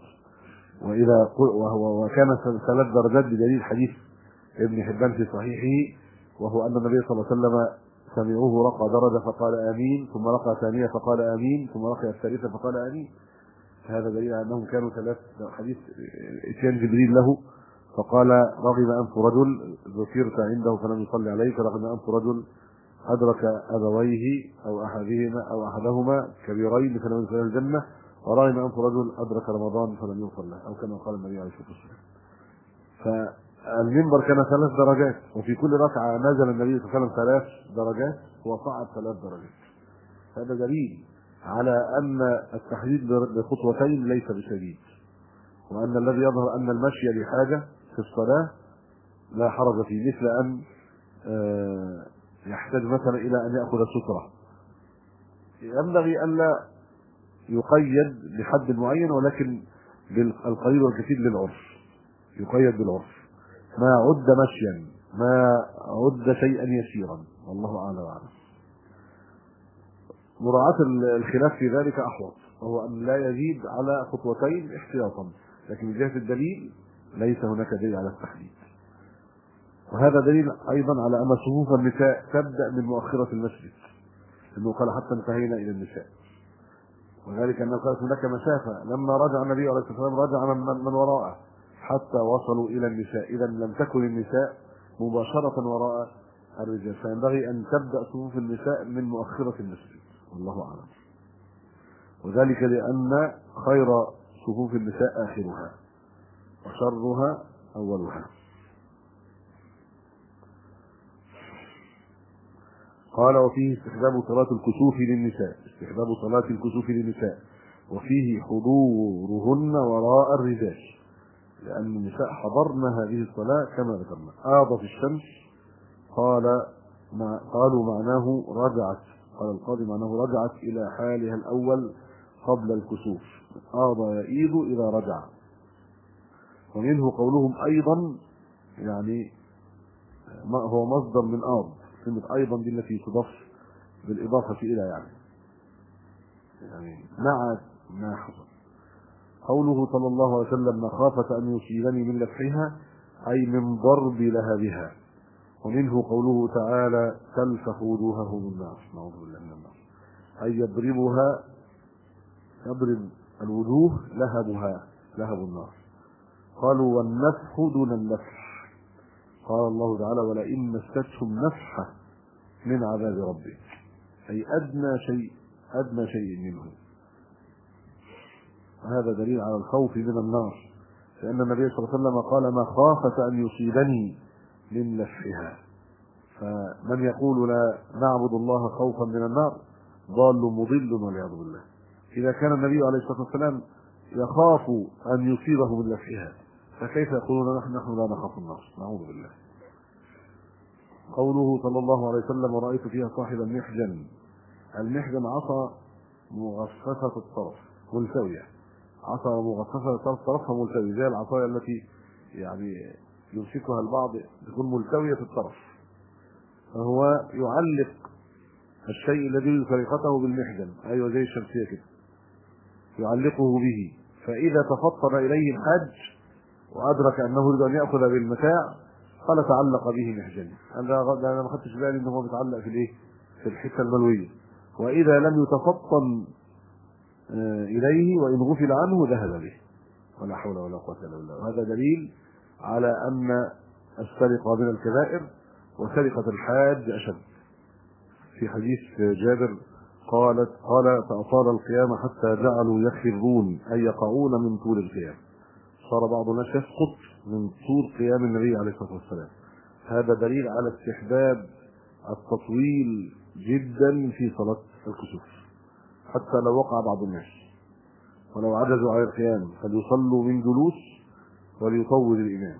وكان 3 درجات بدليل حديث ابن حبان في صحيحه، وهو أن النبي صلى الله عليه وسلم سمعوه رقى درجة فقال آمين، ثم رقى ثانية فقال آمين، ثم رقى الثالثة فقال آمين. هذا دليل على أنهم كانوا 3. حديث اتيان جبريل له فقال رغم أنف رجل ذكرت عنده فلم يصلي عليك، رغم أنف رجل أدرك أبويه أو أحدهما كبيرين فلم يدخل الجنة، ورغم أنف رجل أدرك رمضان فلم يغفر له، أو كما قال النبي عليه الصلاة والسلام. فالمنبر كان 3 درجات، وفي كل ركعة نزل النبي صلى الله عليه وسلم 3 درجات وصعد 3 درجات. هذا دليل على أن التحديد بخطوتين ليس بشديد، وأن الذي يظهر أن المشي لحاجة في الصلاة لا حرج فيه، مثل أن يحتاج مثلا إلى أن يأخذ سترة، ينبغي ألا يقيد بحد معين، ولكن بالقليل والكثير للعرف، يقيد بالعرف، ما عد مشيا، ما عد شيئا يسيرا، والله أعلم وأعلم. مراعاة الخلاف في ذلك أحوط، وهو أن لا يزيد على خطوتين احتياطا، لكن من جهة الدليل ليس هناك دليل على التحديد. وهذا دليل أيضا على أن صفوف النساء تبدأ من مؤخرة المسجد، لأنه قال حتى انتهينا إلى النساء، وذلك أنه كانت هناك مسافة لما رجع النبي عليه الصلاة والسلام رجع من وراءه حتى وصلوا إلى النساء، إذا لم تكن النساء مباشرة وراء الرجال، فينبغي أن تبدأ صفوف النساء من مؤخرة المسجد، والله أعلم. وذلك لأن خير صفوف النساء آخرها، وشرها أولها. قال: وفيه استحباب صلاة الكسوف للنساء، استحباب صلاة الكسوف للنساء، وفيه حضورهن وراء الرجال، لأن النساء حضرن هذه الصلاة كما ذكرنا. آضت الشمس، قالوا معناه رجعت، قال القاضي معناه رجعت إلى حالها الأول قبل الكسوف، آض يئيد إذا رجع. ومنه قولهم أيضا، يعني هو مصدر من آض، كلمة أيضا دي التي تضاف بالإضافة إلى يعني مع ما حصل. قوله صلى الله عليه وسلم: مخافة أن يصيبني من لفحها، أي من ضرب لهبها. ومنه قوله تعالى: تلفح وجوههم النار، نعوذ بالله من النار، أي يضرب الوجوه لهب النار. قالوا: والنفح دون اللفح، قال الله تعالى: ولئن مستهم نفحة من عذاب ربك، أي أدنى شيء منه. وهذا دليل على الخوف من النار، لأن النبي صلى الله عليه وسلم قال: مخافة أن يصيبني من لفحها. فمن يقول لا نعبد الله خوفا من النار ضال مضل والعياذ بالله. إذا كان النبي عليه الصلاة والسلام يخاف أن يصيبه من لفحها، فكيف يقولون نحن لا نخاف النار؟ نعوذ بالله. قوله صلى الله عليه وسلم: ورأيت فيها صاحبا محجن. المحجن عصا مغصصة الطرف ملتوية، عصا مغصصة الطرف، طرفها ملتوي، زي العصاية التي يعني يمسكها البعض تكون ملتوية في الطرف، فهو يعلق الشيء الذي سرقته بالمحجن، أيوة زي الشمسية كده، يعلقه به، فإذا تفطن إليه الحج وأدرك أنه يريد أن يأخذ بالمتاع قال: تعلق به محجني. أنا ما خدتش بالي أنه هو بيتعلق في الحتة الملوية، وإذا لم يتفطن إليه وإن غفل عنه ذهب به، ولا حول ولا قوة إلا بالله. وهذا دليل على أن السرقة من الكبائر، وسرقة الحاج أشد. في حديث جابر قال: فأطال القيام حتى جعلوا يخرون، أي يقعون من طول القيام، صار بعض الناس يسقط من طول قيام النبي عليه الصلاة والسلام. هذا دليل على استحباب التطويل جدا في صلاة الكسوف، حتى لو وقع بعض الناس ولو عجزوا على القيام فليصلوا من جلوس وليطول الإمام،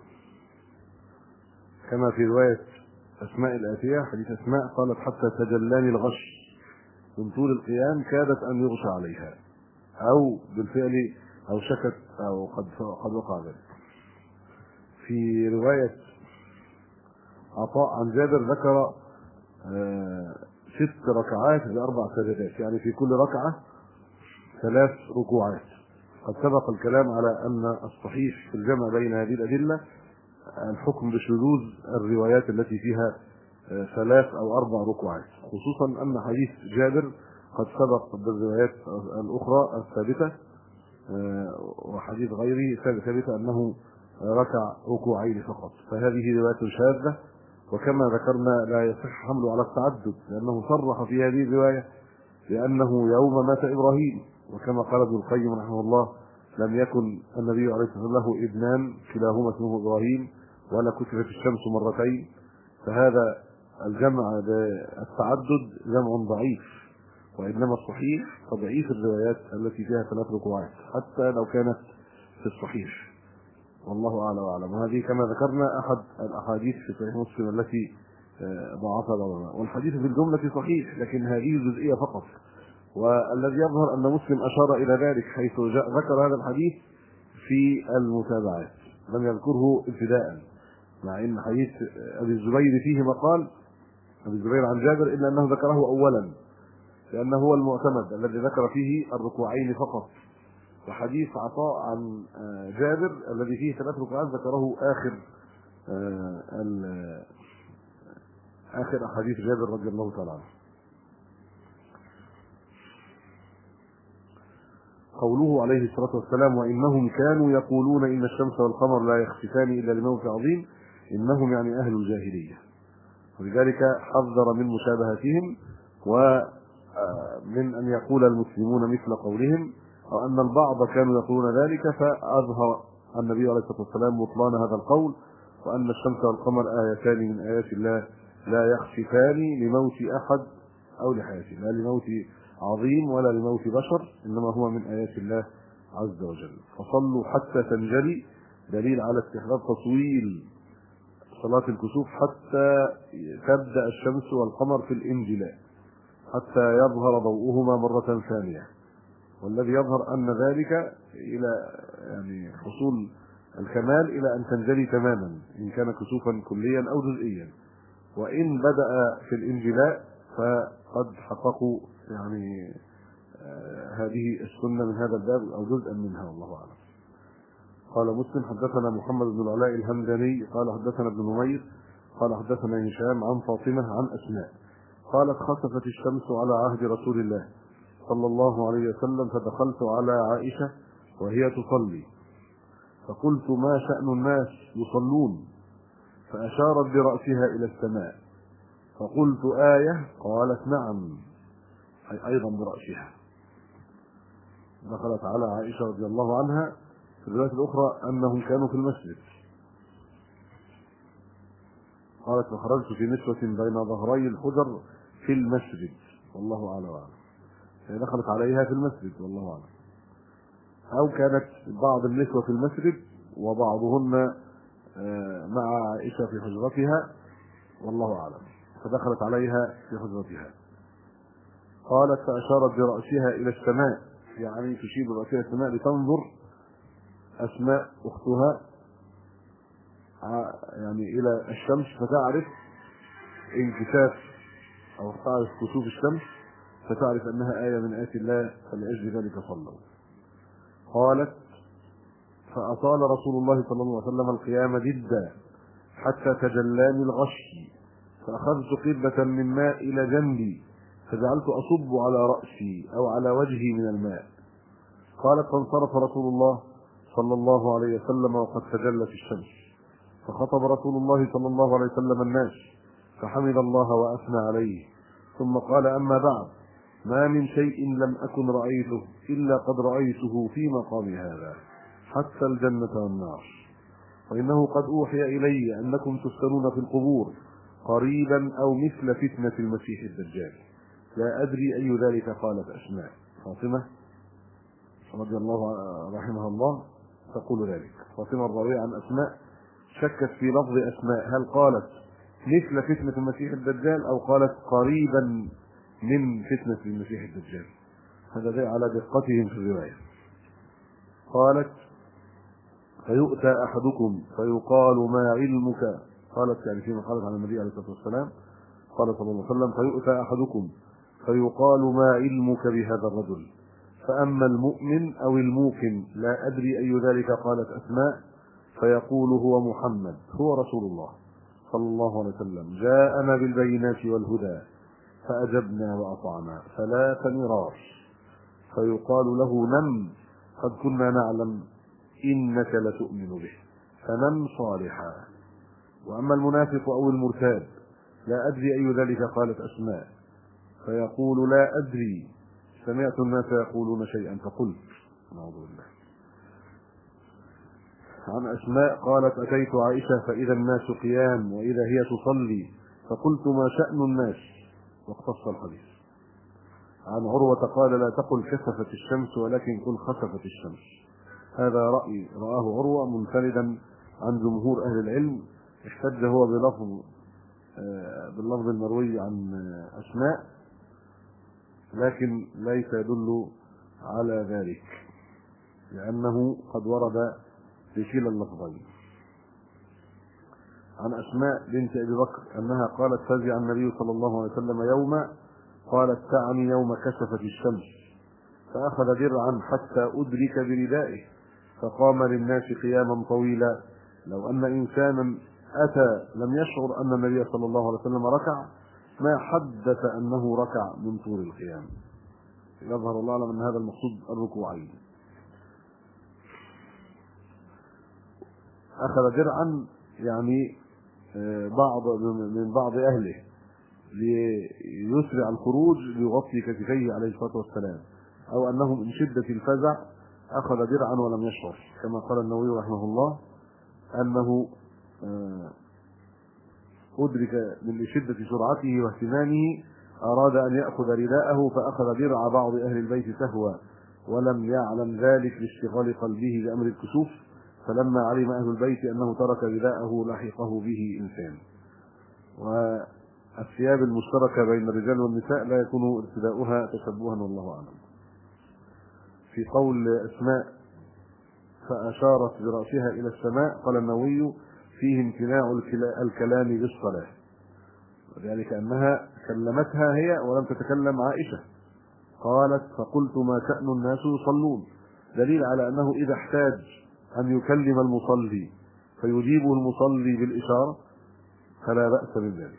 كما في رواية أسماء الآتية، حديث أسماء قالت: حتى تجلاني الغش، من طول القيام كادت أن يغشى عليها، أو بالفعل أو شكت أو قد وقع ذلك. في رواية عطاء عن جابر ذكر 6 ركعات ب4 سجدات، يعني في كل ركعة 3 ركوعات. قد سبق الكلام على أن الصحيح في الجمع بين هذه الأدلة الحكم بشذوذ الروايات التي فيها 3 أو 4 ركوعات، خصوصا أن حديث جابر قد سبق بالروايات الأخرى الثابتة، وحديث غيره ثابت أنه ركع ركوعين فقط، فهذه رواية شاذة. وكما ذكرنا لا يصح حمله على التعدد، لأنه صرح في هذه الرواية بأنه يوم مات إبراهيم، وكما قال ابن القيم رحمه الله: لم يكن النبي عليه الصلاة والسلام له ابنان كلاهما اسمه إبراهيم، ولا كسفت الشمس مرتين. فهذا الجمع بالتعدد جمع ضعيف، وإنما الصحيح تضعيف الروايات التي فيها 3 ركوعات حتى لو كانت في الصحيح، والله أعلى وأعلم. وهذه كما ذكرنا أحد الأحاديث في صحيح مسلم التي ضعفها العلماء، والحديث في الجملة صحيح، لكن هذه الجزئية فقط. والذي يظهر أن مسلم أشار إلى ذلك حيث ذكر هذا الحديث في المتابعات، لم يذكره ابتداء، مع أن حديث أبي الزبير فيه مقال أبي الزبير عن جابر إلا أنه ذكره أولا، لأنه هو المعتمد الذي ذكر فيه الركوعين فقط. وحديث عطاء عن جابر الذي فيه 3 ركوعات ذكره آخر أحاديث جابر رضي الله تعالى عنه. قوله عليه الصلاة والسلام: وإنهم كانوا يقولون إن الشمس والقمر لا يخسفان إلا لموت عظيم، إنهم يعني أهل الجاهلية، ولذلك حذر من مشابهتهم ومن أن يقول المسلمون مثل قولهم، أو أن البعض كانوا يقولون ذلك، فأظهر النبي عليه الصلاة والسلام بطلان هذا القول، وأن الشمس والقمر آيتان من آيات الله لا يخسفان لموت أحد أو لحياته، لا لموت عظيم ولا لموت بشر، إنما هو من آيات الله عز وجل. فصلوا حتى تنجلي، دليل على استحباب تصويل صلاة الكسوف حتى تبدأ الشمس والقمر في الانجلاء، حتى يظهر ضوءهما مرة ثانية. والذي يظهر أن ذلك إلى يعني حصول الكمال إلى أن تنجلي تماما، إن كان كسوفا كليا أو جزئيا. وإن بدأ في الانجلاء فقد حققوا يعني هذه السنة من هذا الباب أو جزءا منها، والله أعلم. قال مسلم: حدثنا محمد بن العلاء الهمداني قال حدثنا ابن نمير قال حدثنا هشام عن فاطمة عن أسماء قالت: خسفت الشمس على عهد رسول الله صلى الله عليه وسلم، فدخلت على عائشة وهي تصلي، فقلت: ما شأن الناس يصلون؟ فأشارت برأسها إلى السماء، فقلت: آية؟ قالت: نعم، أي أيضا برأسها. دخلت على عائشة رضي الله عنها. في الرواية الأخرى أنهم كانوا في المسجد، قالت: فخرجت في نسوة بين ظهري الحجر في المسجد، والله أعلم. هي دخلت عليها في المسجد والله أعلم، أو كانت بعض النسوة في المسجد وبعضهن مع عائشة في حجرتها، والله أعلم، فدخلت عليها في حجرتها. قالت: فأشارت برأسها إلى السماء، يعني تشير برأسها إلى السماء لتنظر أسماء أختها يعني إلى الشمس، فتعرف انكساف أو تعرف كسوف الشمس، فتعرف أنها آية من آيات الله، فلأجل ذلك صلوا. قالت: فأطال رسول الله صلى الله عليه وسلم القيام جدا حتى تجلاني الغشي، فأخذت قبة من ماء إلى جنبي فجعلت أصب على رأسي أو على وجهي من الماء. قالت: فانصرف رسول الله صلى الله عليه وسلم وقد تجلت الشمس، فخطب رسول الله صلى الله عليه وسلم الناس، فحمد الله وأثنى عليه، ثم قال: أما بعد، ما من شيء لم أكن رأيته إلا قد رأيته في مقام هذا، حتى الجنة والنار، وإنه قد أوحي إلي أنكم تفتنون في القبور قريبا أو مثل فتنة المسيح الدجال. لا أدري أي ذلك. قالت أسماء. فاطمة رضي الله رحمها الله تقول ذلك. فاطمة الراوية عن أسماء شكت في لفظ أسماء، هل قالت مثل فتنة المسيح الدجال أو قالت قريبا من فتنة المسيح الدجال؟ هذا دليل على دقتهم في الرواية. قالت: فيؤتى أحدكم فيقال: ما علمك؟ قالت يعني فيما قالت عن النبي عليه الصلاة والسلام، قال صلى الله عليه وسلم: فيؤتى أحدكم فيقال: ما علمك بهذا الرجل؟ فأما المؤمن أو الموقن لا أدري أي ذلك. قالت أسماء: فيقول: هو محمد، هو رسول الله صلى الله عليه وسلم، جاءنا بالبينات والهدى، فأجبنا وأطعنا 3 مرار. فيقال له: نم، قد كنا نعلم إنك لتؤمن به، فنم صالحا. وأما المنافق أو المرتاب لا أدري أي ذلك. قالت أسماء: فيقول: لا أدري، سمعت الناس يقولون شيئا فقلت. نعوذ بالله. عن أسماء قالت: أتيت عائشة فإذا الناس قيام وإذا هي تصلي، فقلت: ما شأن الناس؟ واقتص الحديث. عن عروة قال: لا تقل كسفت الشمس ولكن قل خسفت الشمس. هذا رأي رآه عروة منفردا عن جمهور أهل العلم، احتج هو باللفظ المروي عن أسماء، لكن ليس يدل على ذلك، لأنه قد ورد في كلا اللفظين. عن أسماء بنت أبي بكر أنها قالت: فزع النبي صلى الله عليه وسلم يوما، قالت: تعني يوم كسفت الشمس، فأخذ درعا حتى أدرك بردائه، فقام للناس قياما طويلا. لو أن إنسانا أتى لم يشعر أن النبي صلى الله عليه وسلم ركع ما حدث أنه ركع من طول القيام. يظهر الله أعلم أن هذا المقصود الركوعين. أخذ درعا يعني من بعض أهله ليسرع الخروج ليغطي كتفيه عليه الصلاة والسلام، أو أنه من شدة الفزع أخذ درعا ولم يشعر، كما قال النووي رحمه الله أنه أدرك من شدة سرعته واهتمامه أراد أن يأخذ رداءه فأخذ درع بعض أهل البيت سهوا، ولم يعلم ذلك لاشتغال قلبه بأمر الكسوف، فلما علم أهل البيت أنه ترك رداءه لحقه به إنسان. والثياب المشتركة بين الرجال والنساء لا يكون ارتداؤها تشبها، والله أعلم. في قول أسماء فأشارت برأسها إلى السماء، قال النووي فيه امتناع الكلام بالصلاة، وذلك أنها كلمتها هي ولم تتكلم عائشة. قالت فقلت ما شأن الناس يصلون، دليل على أنه إذا احتاج أن يكلم المصلي فيجيبه المصلي بالإشارة فلا بأس من ذلك.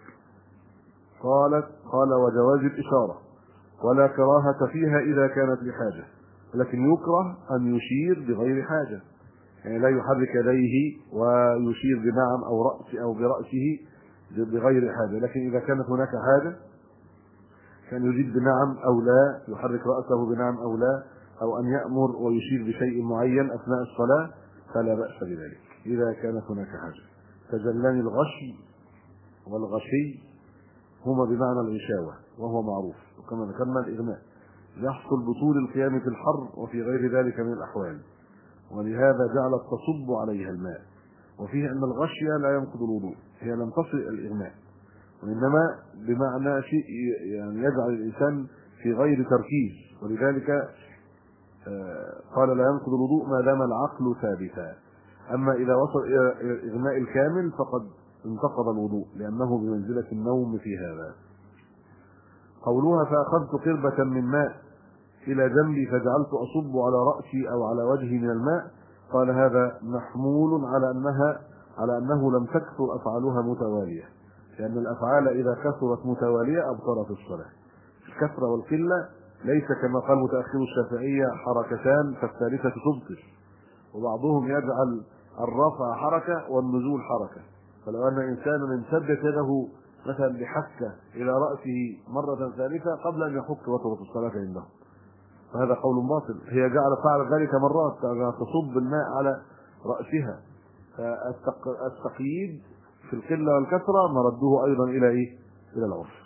قال وجواز الإشارة ولا كراهة فيها إذا كانت لحاجة، لكن يكره أن يشير بغير حاجة، يعني لا يحرك يديه ويشير بنعم أو برأسه بغير حاجة، لكن إذا كانت هناك حاجة كان يجيب بنعم أو لا، يحرك رأسه بنعم أو لا، أو أن يأمر ويشير بشيء معين أثناء الصلاة فلا بأس بذلك إذا كانت هناك حاجة. تجلان الغشي والغشي هما بمعنى الغشاوة وهو معروف، وكما ذكرنا الإغماء يحصل بطول القيام في الحر وفي غير ذلك من الأحوال، ولهذا جعلت تصب عليها الماء. وفيه أن الغشي لا ينقض الوضوء، هي لم تصل الإغماء، وإنما بمعنى شيء يعني يجعل الإنسان في غير تركيز، ولذلك قال لا ينقض الوضوء ما دام العقل ثابتا. أما إذا وصل إلى الإغماء الكامل فقد انتقض الوضوء، لأنه بمنزلة النوم في هذا. قولها فأخذت قربة من ماء إلى جنبي فجعلت أصب على رأسي أو على وجهي من الماء، قال هذا محمول على أنه لم تكثر أفعالها متوالية، لأن الأفعال إذا كثرت متوالية أبطلت الصلاة. الكثرة والقلة ليس كما قال متأخر الشافعية حركتان فالثالثة تبطل، وبعضهم يجعل الرفع حركة والنزول حركة، فلو أن إنسانا امتدت يده مثلا بحكة إلى رأسه مرة ثالثة قبل أن يحك وترك الصلاة عنده، فهذا قول باطل. هي فعل ذلك مرات تصب الماء على رأسها، فالتقييد في القلة والكثرة مرده أيضا إلى العرف.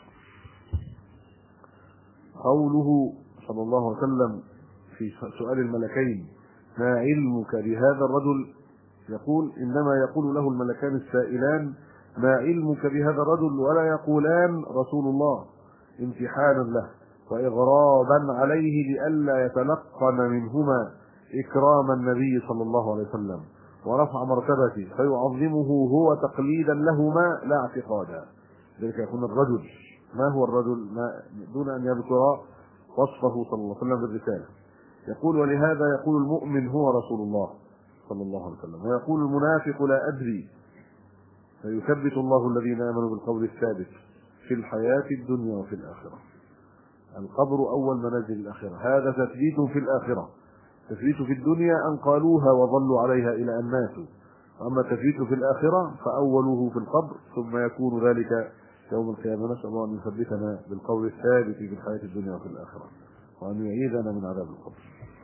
قوله صلى الله عليه وسلم في سؤال الملكين ما علمك بهذا الرجل، يقول إنما يقول له الملكان السائلان ما علمك بهذا الرجل، ولا يقولان رسول الله، امتحانا له وإغرابا عليه لئلا يتلقن منهما إكرام النبي صلى الله عليه وسلم ورفع مرتبته فيعظمه هو تقليدا لهما لا اعتقادا. ذلك يكون الرجل ما هو الرجل دون أن يذكر وصفه صلى الله عليه وسلم بالرسالة. يقول ولهذا يقول المؤمن هو رسول الله صلى الله عليه وسلم، ويقول المنافق لا أدري، فيثبت الله الذين آمنوا بالقول الثابت في الحياة الدنيا وفي الآخرة. القبر أول منازل الآخرة، هذا تثبيت في الآخرة. تثبيت في الدنيا أن قالوها وظلوا عليها إلى أن ماتوا، أما تثبيت في الآخرة فأوله في القبر ثم يكون ذلك يوم القيامة. نسأل الله أن يثبتنا بالقول الثابت في الحياة الدنيا وفي الآخرة، وأن يعيذنا من عذاب القبر.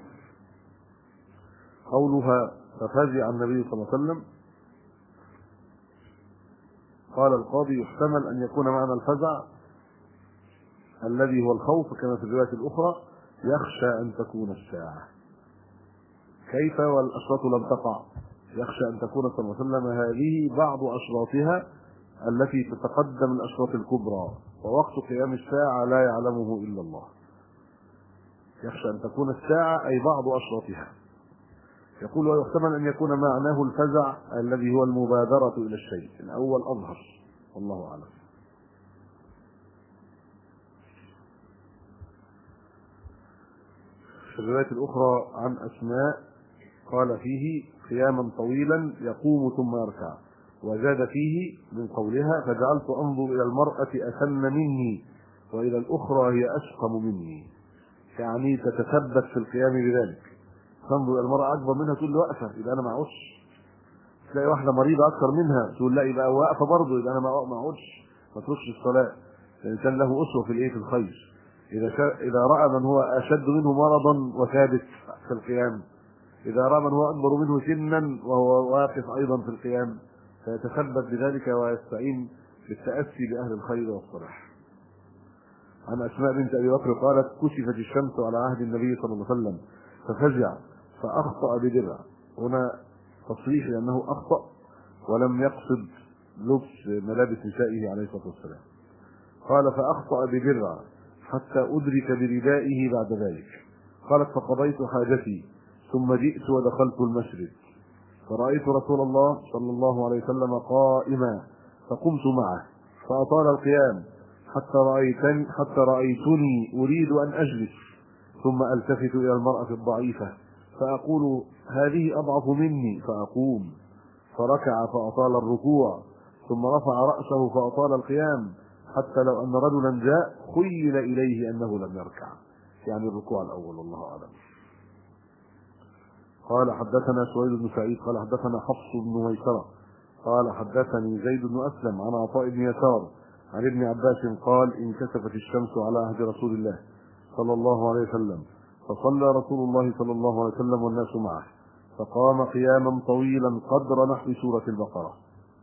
قولها ففزع النبي صلى الله عليه وسلم، قال القاضي يحتمل أن يكون معنى الفزع الذي هو الخوف كما في الرواية الأخرى يخشى أن تكون الساعة. كيف والأشراط لم تقع؟ يخشى أن تكون صلى الله عليه وسلم هذه بعض أشراطها التي تتقدم الأشراط الكبرى، ووقت قيام الساعة لا يعلمه إلا الله. يخشى أن تكون الساعة أي بعض أشراطها. يقول ويحتمل أن يكون معناه الفزع الذي هو المبادرة إلى الشيء، الأول أظهر، والله أعلم. في الرواية الأخرى عن أسماء قال فيه قياما طويلا يقوم ثم يركع، وزاد فيه من قولها فجعلت أنظر إلى المرأة أسن مني وإلى الأخرى هي أشقم مني، يعني تتثبت في القيام بذلك. تنظر إلى المرأة أكبر منها تقول له واقفة يبقى أنا ما أقعدش، تلاقي واحدة مريضة أكثر منها تقول لا يبقى واقفة برضه يبقى أنا ما أقعدش، ما تتركش الصلاة. الإنسان له أسوة في الخير. إذا رأى من هو أشد منه مرضا وثابت في القيام إذا رأى من هو أكبر منه سنا وهو واقف أيضا في القيام فيتثبت بذلك ويستعين بالتأسي بأهل الخير والصلاح. عن أسماء بنت أبي بكر قالت: كشفت الشمس على عهد النبي صلى الله عليه وسلم ففزع فأخطأ بدرع. هنا تصريح لأنه أخطأ ولم يقصد لبس ملابس نسائه عليه الصلاة والسلام. قال: فأخطأ بدرع حتى أدرك بردائه بعد ذلك. قالت: فقضيت حاجتي ثم جئت ودخلت المسجد فرأيت رسول الله صلى الله عليه وسلم قائما فقمت معه فأطال القيام حتى رأيتني أريد أن أجلس ثم ألتفت إلى المرأة الضعيفة فأقول: هذه أضعف مني، فأقوم فركع فأطال الركوع ثم رفع رأسه فأطال القيام حتى لو أن رجلا جاء خيل إليه أنه لم يركع، يعني الركوع الأول، والله أعلم. قال: حدثنا سويد بن سعيد قال: حدثنا حفص بن ميسرة قال: حدثني زيد بن أسلم عن عطاء بن يسار عن ابن عباس قال: انكسفت الشمس على عهد رسول الله صلى الله عليه وسلم فصلى رسول الله صلى الله عليه وسلم والناس معه فقام قياما طويلا قدر نحو سورة البقرة.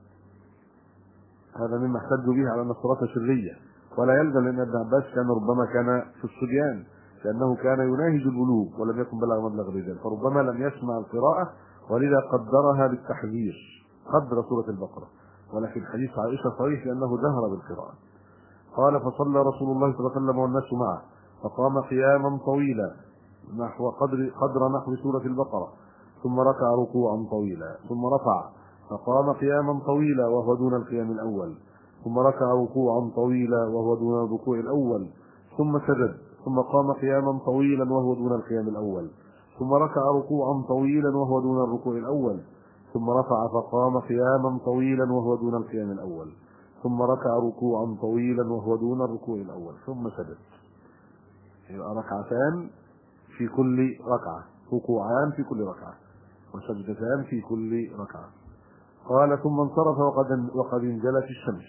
هذا مما احتج به على أن الصلاة سرية، ولا يلزم لأن ابن عباس ربما كان في الصبيان لأنه كان يناهز البلوغ ولم يكن بلغ مبلغ الرجال، فربما لم يسمع القراءة ولذا قدرها بالتحذير قدر سورة البقرة، ولكن حديث عائشة صحيح لأنه جهر بالقراءة. قال: فصلى رسول الله صلى الله عليه وسلم والناس معه فقام قياما طويلا قدر نحو سورة البقرة ثم ركع ركوعا طويلا ثم رفع فقام قياما طويلا وهو دون القيام الأول ثم ركع ركوعا طويلا وهو دون الركوع الأول ثم سجد ثم قام قياما طويلا وهو دون القيام الأول ثم ركع ركوعا طويلا وهو دون الركوع الأول ثم رفع فقام قياما طويلا وهو دون القيام الأول ثم ركع ركوعا طويلا وهو دون الركوع الأول ثم سجد. يبقى ركعتان في كل ركعة، ركوعان في كل ركعة، وسجدتان في كل ركعة. قال: ثم انصرف وقد انجلت الشمس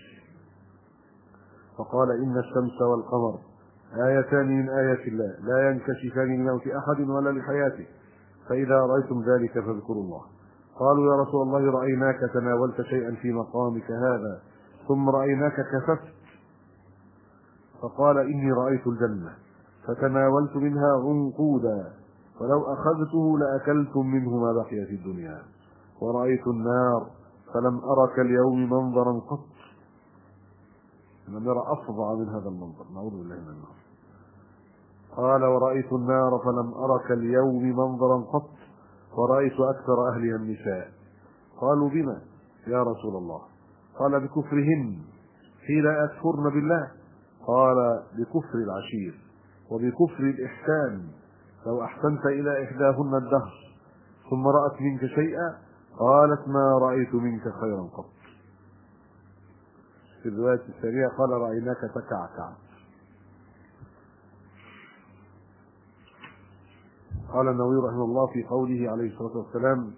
فقال: إن الشمس والقمر آيتان من آيات الله لا ينكشفان لموت أحد ولا لحياته، فإذا رأيتم ذلك فاذكروا الله. قالوا: يا رسول الله رأيناك تناولت شيئا في مقامك هذا ثم رأيناك كففت. فقال: إني رأيت الجنة فتناولت منها عنقودا ولو أخذته لأكلتم منه ما بقي في الدنيا، ورأيت النار فلم أرك اليوم منظرا قط. لم يرى أفظع من هذا المنظر، نعوذ بالله من النار. قال: ورأيت النار فلم أرك اليوم منظرا قط ورأيت أكثر أهلها النساء. قالوا: بما يا رسول الله؟ قال: بكفرهن. قيل: أكفرن بالله؟ قال: بكفر العشير وبكفر الإحسان. لو أحسنت إلى إحداهن الدهر ثم رأت منك شيئا قالت: ما رأيت منك خيرا قط. في الرواية الثانية قال: رأيناك تكعكع. قال النووي رحمه الله في قوله عليه الصلاة والسلام: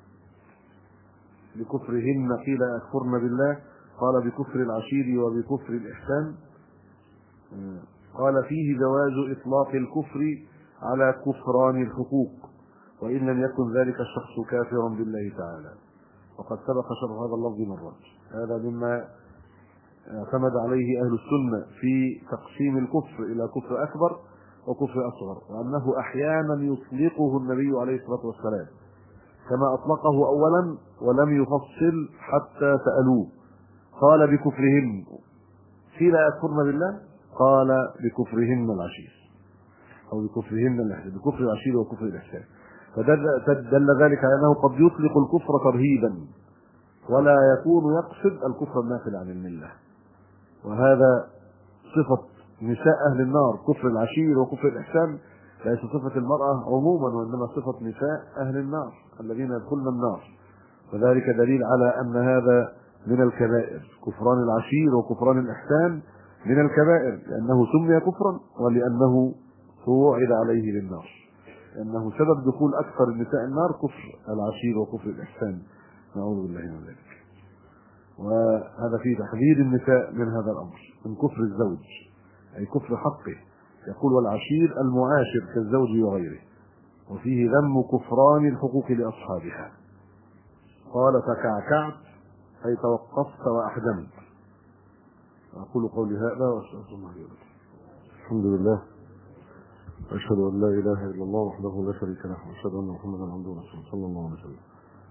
بكفرهن قيل أكفرن بالله، قال: بكفر العشير وبكفر الإحسان. قال: فيه جواز إطلاق الكفر على كفران الحقوق وإن لم يكن ذلك الشخص كافرا بالله تعالى، وقد سبق شرح هذا اللفظ مرات. هذا مما اعتمد عليه أهل السنة في تقسيم الكفر إلى كفر أكبر وكفر أصغر، وأنه أحيانا يطلقه النبي عليه الصلاة والسلام كما أطلقه أولا ولم يفصل حتى سألوه. قال: بكفرهن. قيل: أكفرن بالله؟ قال: بكفرهن العشير أو بكفرهن الإحسان، بكفر العشير وكفر الإحسان. فدل ذلك على أنه قد يطلق الكفر ترهيبا ولا يكون يقصد الكفر النافل عن الملة، وهذا صفة نساء أهل النار. كفر العشير وكفر الإحسان ليس صفة المرأة عموما، وإنما صفة نساء أهل النار الذين يدخلن النار، وذلك دليل على أن هذا من الكبائر. كفران العشير وكفران الإحسان من الكبائر لأنه سمي كفرا ولأنه توعد عليه بالنار، لأنه سبب دخول أكثر النساء النار كفر العشير وكفر الإحسان، نعوذ بالله من ذلك. وهذا فيه تحذير النساء من هذا الأمر، من كفر الزوج أي كفر حقه. يقول: والعشير المعاشر كالزوج وغيره، وفيه ذم كفران الحقوق لأصحابها. قال فكعكعت أي توقفت وأحدمت. أقول قولي هذا وأستغفر الله لي ولكم. الحمد لله، أشهد أن لا إله إلا الله وحده لا شريك له، وأشهد أن محمدا عبده ورسوله صلى الله عليه وسلم.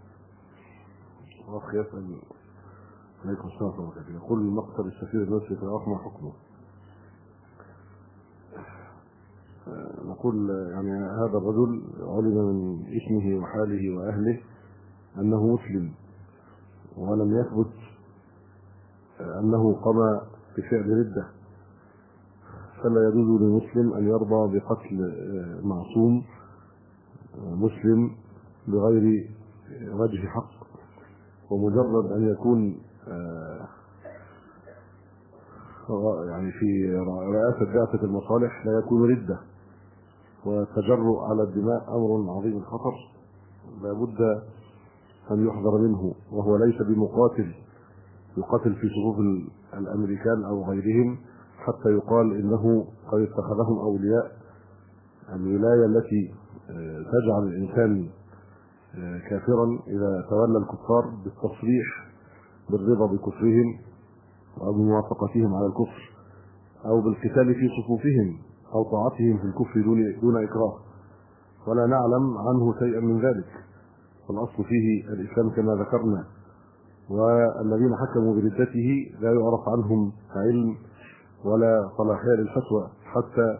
وأخ يسأل عليكم السلام ورحمة الله وبركاته، يقول مقتل السفير المصري في العراق ما حكمه؟ نقول يعني هذا الرجل علم من اسمه وحاله وأهله أنه مسلم، ولم يثبت أنه قام بفعل ردة، فلا يجوز للمسلم أن يرضى بقتل معصوم مسلم بغير وجه حق. ومجرد أن يكون يعني في رئاسة بعثة المصالح لا يكون ردة، والتجرؤ على الدماء أمر عظيم الخطر لا بد أن يحذر منه، وهو ليس بمقاتل يقاتل في صفوف الأمريكان أو غيرهم حتى يقال إنه قد اتخذهم أولياء. الولاية التي تجعل الإنسان كافرا إذا تولى الكفار بالتصريح بالرضا بكفرهم أو بموافقتهم على الكفر أو بالقتال في صفوفهم أو طاعتهم في الكفر دون إكراه، ولا نعلم عنه شيئا من ذلك. والأصل فيه الإسلام كما ذكرنا، والذين حكموا بردته لا يعرف عنهم علم ولا صلاحية للفتوى حتى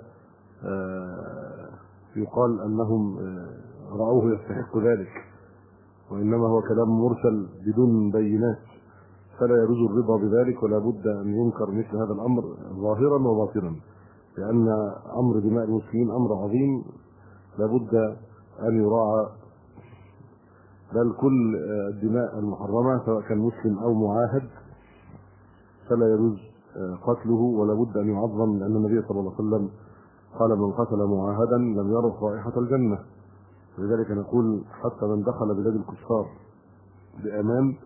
يقال أنهم رأوه يستحق ذلك، وإنما هو كلام مرسل بدون بينات، فلا يجوز الرضا بذلك، ولا بد أن ينكر مثل هذا الأمر ظاهرا وباطنا، لأن أمر دماء المسلمين أمر عظيم لا بد أن يراعى، بل كل الدماء المحرمة سواء كان مسلم أو معاهد فلا يجوز قتله، ولا بد أن يعظم، لأن النبي صلى الله عليه وسلم قال من قتل معاهدا لم يرى رائحة الجنة. لذلك نقول حتى من دخل بلاد الكفار بأمان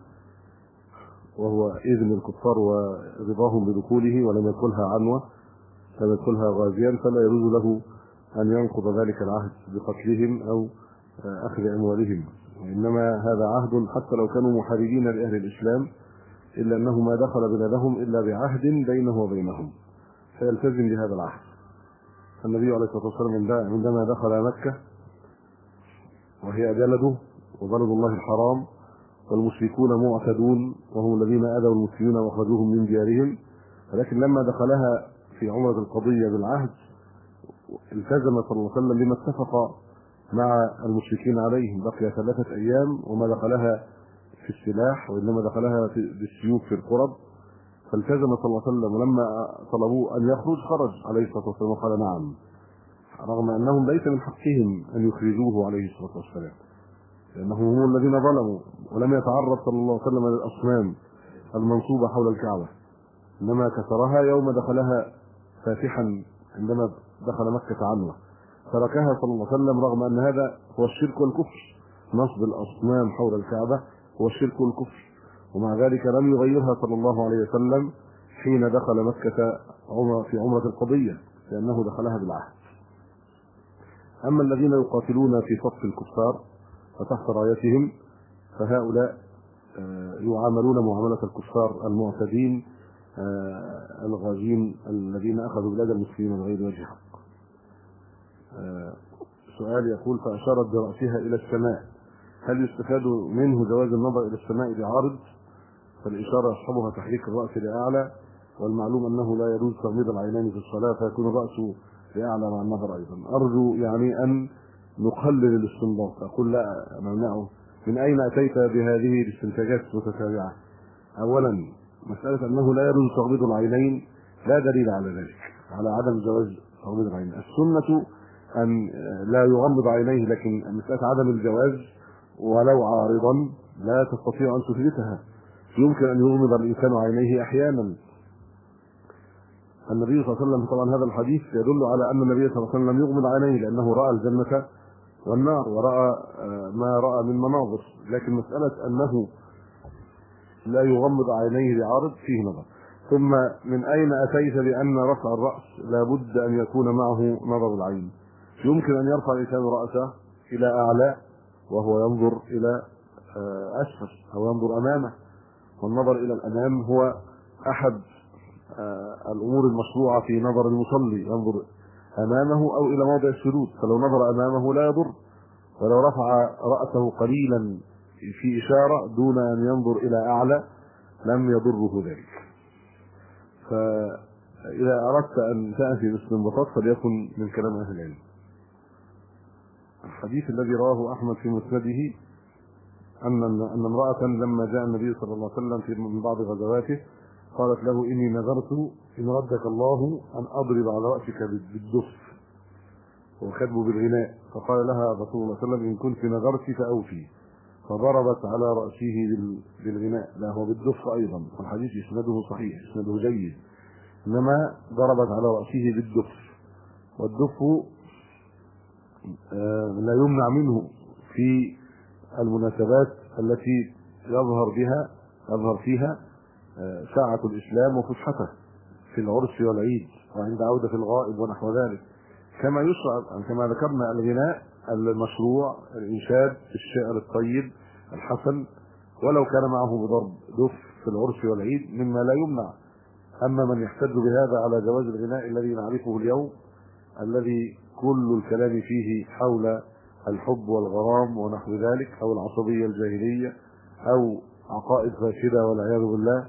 وهو إذن الكفار ورضاهم بدخوله ولم يدخلها عنوة لم يدخلها غازيا فلا يجوز له أن ينقض ذلك العهد بقتلهم أو أخذ أموالهم، وإنما هذا عهد حتى لو كانوا محاربين لأهل الإسلام، إلا أنه ما دخل بلادهم إلا بعهد بينه وبينهم فيلتزم بهذا العهد. النبي عليه الصلاة والسلام عندما دخل مكة وهي بلده وبلد الله الحرام والمشركون معتدون وهم الذين آذوا المسلمين واخرجوهم من ديارهم، ولكن لما دخلها في عمرة القضية بالعهد التزم صلى الله عليه وسلم بما اتفق مع المشركين عليهم، بقي 3 أيام وما دخلها في السلاح وإنما دخلها بالسيوف في القرب، فالتزم صلى الله عليه وسلم، ولما طلبوا أن يخرج خرج عليه الصلاة والسلام وقال نعم، رغم أنهم ليس من حقهم أن يخرجوه عليه الصلاة والسلام، لأنهم هم الذين ظلموا، ولم يتعرض صلى الله عليه وسلم للأصنام المنصوبة حول الكعبة، إنما كسرها يوم دخلها فاتحا عندما دخل مكة عنوة، تركها صلى الله عليه وسلم رغم أن هذا هو الشرك والكفر، نصب الأصنام حول الكعبة هو الشرك والكفر، ومع ذلك لم يغيرها صلى الله عليه وسلم حين دخل مكة في عمرة القضية، لأنه دخلها بالعهد. أما الذين يقاتلون في صف الكفار وتحت رايتهم فهؤلاء يعاملون معاملة الكفار المعتدين الغازين الذين أخذوا بلاد المسلمين من غير وجه حق. سؤال يقول فأشارت برأسها إلى السماء، هل يستفاد منه جواز النظر إلى السماء بعارض؟ فالإشارة يصحبها تحريك الرأس لأعلى، والمعلوم أنه لا يجوز تغميض العينين في الصلاة فيكون الرأس لأعلى مع النظر أيضا. أرجو يعني أن نقلل الاستنباط. أقول لا نمنعه. من أين أتيت بهذه الاستنتاجات المتتابعة؟ أولا مسألة أنه لا يجوز تغميض العينين لا دليل على ذلك، على عدم جواز تغميض العينين. السنة أن لا يغمض عينيه، لكن مسألة عدم الجواز ولو عارضا لا تستطيع أن تثبتها. يمكن أن يغمض الإنسان عينيه أحيانا. النبي صلى الله عليه وسلم طبعا هذا الحديث يدل على أن النبي صلى الله عليه وسلم يغمض عينيه لأنه رأى الجنة والنار ورأى ما رأى من مناظر، لكن مسألة أنه لا يغمض عينيه بعارض فيه نظر. ثم من أين أتيت بأن رفع الرأس لا بد أن يكون معه نظر العين؟ يمكن أن يرفع الإنسان رأسه إلى أعلى وهو ينظر إلى أسفل أو ينظر أمامه. والنظر إلى الأمام هو أحد الأمور المشروعة في نظر المصلي، ينظر أمامه أو إلى موضع السجود، فلو نظر أمامه لا يضر، ولو رفع رأسه قليلا في إشارة دون أن ينظر إلى أعلى لم يضره ذلك. فإذا أردت أن تأتي باستنباطات فليكن من كلام أهل العلم. الحديث الذي رواه أحمد في مسنده أن امرأة لما جاء النبي صلى الله عليه وسلم في من بعض غزواته قالت له: إني نذرت إن ردك الله أن أضرب على رأسك بالدف وخدمه بالغناء. فقال لها رسول الله صلى الله عليه وسلم: إن كنت نذرت فأوفي. فضربت على رأسه بالغناء، لا هو بالدف أيضا، والحديث إسناده صحيح، إسناده جيد، إنما ضربت على رأسه بالدف. والدف لا يمنع منه في المناسبات التي يظهر فيها ساعة الإسلام وفسحته، في العرس والعيد وعند عودة الغائب ونحو ذلك. كما يشرع كما ذكرنا الغناء المشروع، الإنشاد، الشعر الطيب الحسن، ولو كان معه بضرب دف في العرس والعيد مما لا يمنع. أما من يحتج بهذا على جواز الغناء الذي نعرفه اليوم، الذي كل الكلام فيه حول الحب والغرام ونحو ذلك، أو العصبية الجاهلية، أو عقائد فاسدة والعياذ بالله،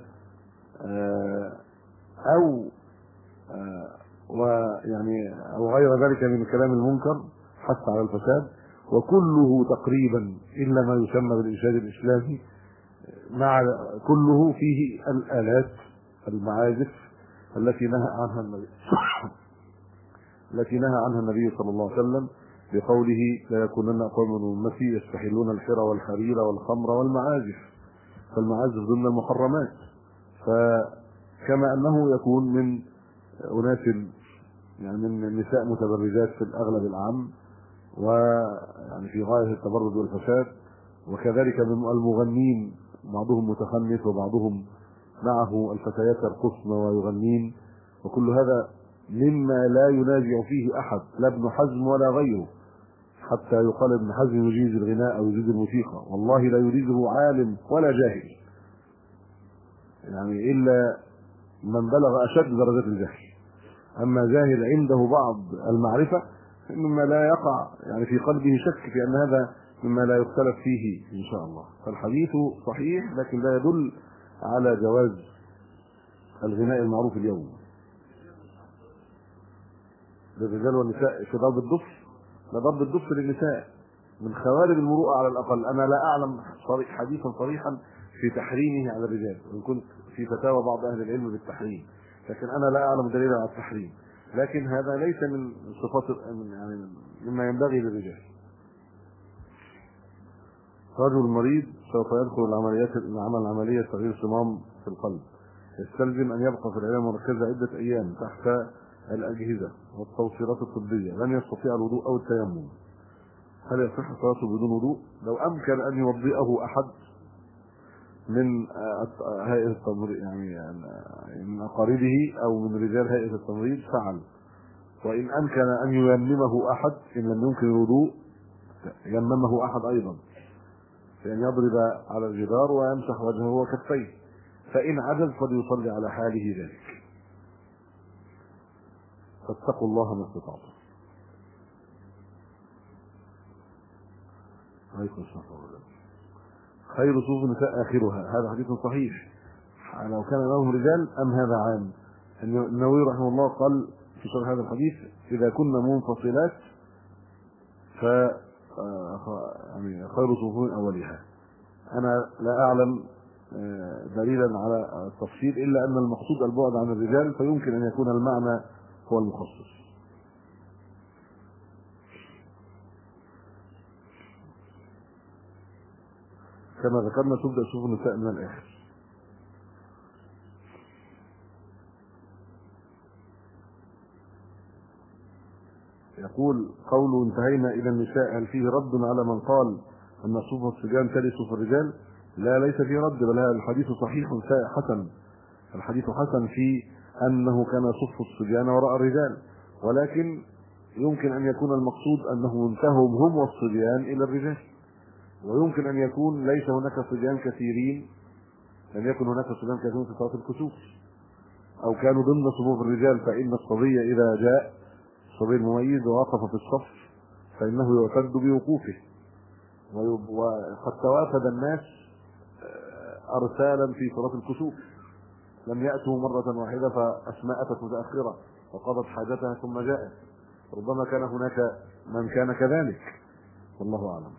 أو غير ذلك من الكلام المنكر حث على الفساد، وكله تقريبا إلا ما يسمى بالإرشاد الإسلامي، مع كله فيه الآلات المعازف التي نهى عنها النبي صلى الله عليه وسلم بقوله: لا يكونن أقوام من أمتي يستحلون الحرى والحرير والخمر والمعازف. فالمعازف ضمن المحرمات. فكما أنه يكون من أناس من النساء متبرجات في الأغلب العام، ويعني في غاية التبرج والفساد، وكذلك من المغنين بعضهم متخنث وبعضهم معه الفتيات يرقصن ويغنين، وكل هذا مما لا ينازع فيه أحد، لا ابن حزم ولا غيره، حتى يقال ابن حزم يجيز الغناء أو يجيز الموسيقى، والله لا يجيزه عالم ولا جاهل، يعني إلا من بلغ أشد درجات الجهل. أما جاهل عنده بعض المعرفة مما لا يقع يعني في قلبه شك في أن هذا مما لا يختلف فيه إن شاء الله. فالحديث صحيح، لكن لا يدل على جواز الغناء المعروف اليوم للرجال والنساء في ضرب الدف. لضرب الدف للنساء من خوارب المروءة على الأقل. أنا لا أعلم حديثا صريحا في تحريمه على الرجال، وإن كنت في فتاوى بعض أهل العلم بالتحريم، لكن أنا لا أعلم دليلا على التحريم. لكن هذا ليس من صفات يعني مما ينبغي للرجال. رجل مريض سوف يدخل العمل العملية تغيير صمام في القلب، يستلزم أن يبقى في العناية المركزة عدة أيام تحت الأجهزة والتوصيلات الطبية، لن يستطيع الوضوء أو التيمم. هل يصح صلاته بدون وضوء؟ لو أمكن أن يوضئه أحد من هيئة التمريض يعني من أقاربه أو من رجال هيئة التمريض فعل، وإن أمكن أن ييممه أحد، إن لم يمكن الوضوء يممه أحد أيضا، بأن يضرب على الجدار ويمسح وجهه وكفيه، فإن عجز فليصلي على حاله ذلك. فاتقوا الله ما استطعتم. عليكم السلام ورحمة الله. خير صفوف النساء آخرها، هذا حديث صحيح. لو كان لهم رجال أم هذا عام؟ النووي رحمه الله قال في شرح هذا الحديث: إذا كنا منفصلات ف يعني خير صفوف أولها. أنا لا أعلم دليلا على التفصيل، إلا أن المقصود البعد عن الرجال، فيمكن أن يكون المعنى هو المخصص. كما ذكرنا تبدأ صفوف النساء من الآخر. يقول: قوله انتهينا إلى النساء هل فيه رد على من قال أن صفوف الصبيان تلي صفوف الرجال؟ لا، ليس فيه رد، بل هذا الحديث صحيح حسن. الحديث حسن في أنه كان صف الصبيان وراء الرجال، ولكن يمكن أن يكون المقصود أنه انتهوا هم والصبيان إلى الرجال، ويمكن أن يكون ليس هناك صبيان كثيرين، لم يكن هناك صبيان كثيرين في صلاة الكسوف، أو كانوا ضمن صفوف الرجال، فإن الصبي إذا جاء الصبي المميز ووقف في الصف فإنه يعتد بوقوفه، وقد توافد الناس أرسالا في صلاة الكسوف، لم يأتوا مرة واحدة فأسماء أتت متأخرة وقضت حاجتها ثم جاءت، ربما كان هناك من كان كذلك، والله أعلم.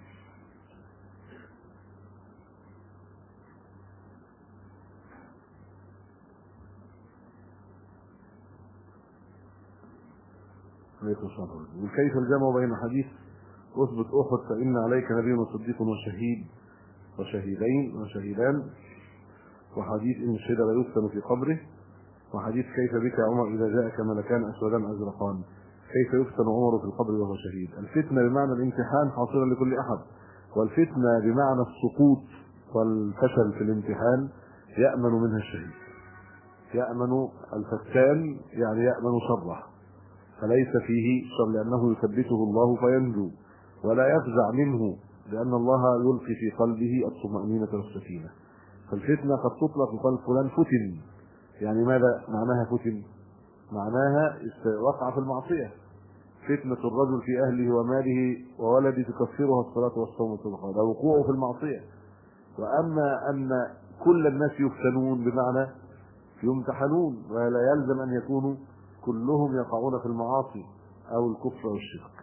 وكيف الجمع بين حديث اثبت احد فإن عليك نبي وصديق وشهيد وشهيدان، وحديث ان الشهيد لا يفتن في قبره، وحديث كيف بك يا عمر اذا جاءك ملكان اسودان ازرقان، كيف يفتن عمر في القبر وهو شهيد. الفتنه بمعنى الامتحان حاصله لكل احد، والفتنه بمعنى السقوط والفشل في الامتحان يأمن منها الشهيد، يأمن الفتان يعني يأمن شره، فليس فيه شر لأنه يثبته الله فينجو، ولا يفزع منه لأن الله يلقي في قلبه الطمأنينة والسكينة. فالفتنة قد تطلق يقال فلان فتن، يعني ماذا معناها فتن؟ معناها وقع في المعصية. فتنة الرجل في أهله وماله وولده تكفرها الصلاة والصوم والصدقة، هذا وقوعه في المعصية. وأما أن كل الناس يفتنون بمعنى يمتحنون، ولا يلزم أن يكونوا كلهم يقعون في المعاصي أو الكفر والشرك.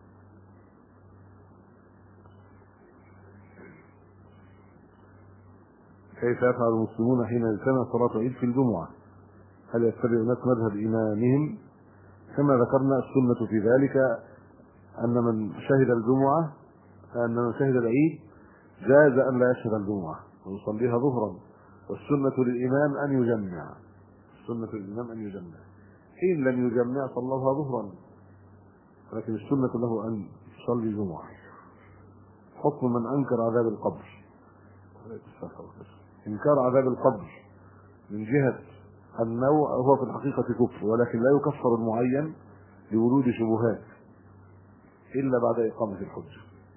كيف يفعل المسلمون حين يجتمع صلاة عيد في الجمعة؟ هل يتبع الناس مذهب إمامهم؟ كما ذكرنا السنة في ذلك أن من شهد الجمعة، أن من شهد العيد جاز أن لا يشهد الجمعة ويصليها ظهرا، والسنة للإمام أن يجمع، السنة للإمام أن يجمع، حين لم يجمع صلوها ظهرا، ولكن السنة له أن يصلي جمعة. حكم من أنكر عذاب القبر. إنكار عذاب القبر من جهة النوع هو في الحقيقة كفر، ولكن لا يكفر المعين لورود شبهات إلا بعد إقامة الحجة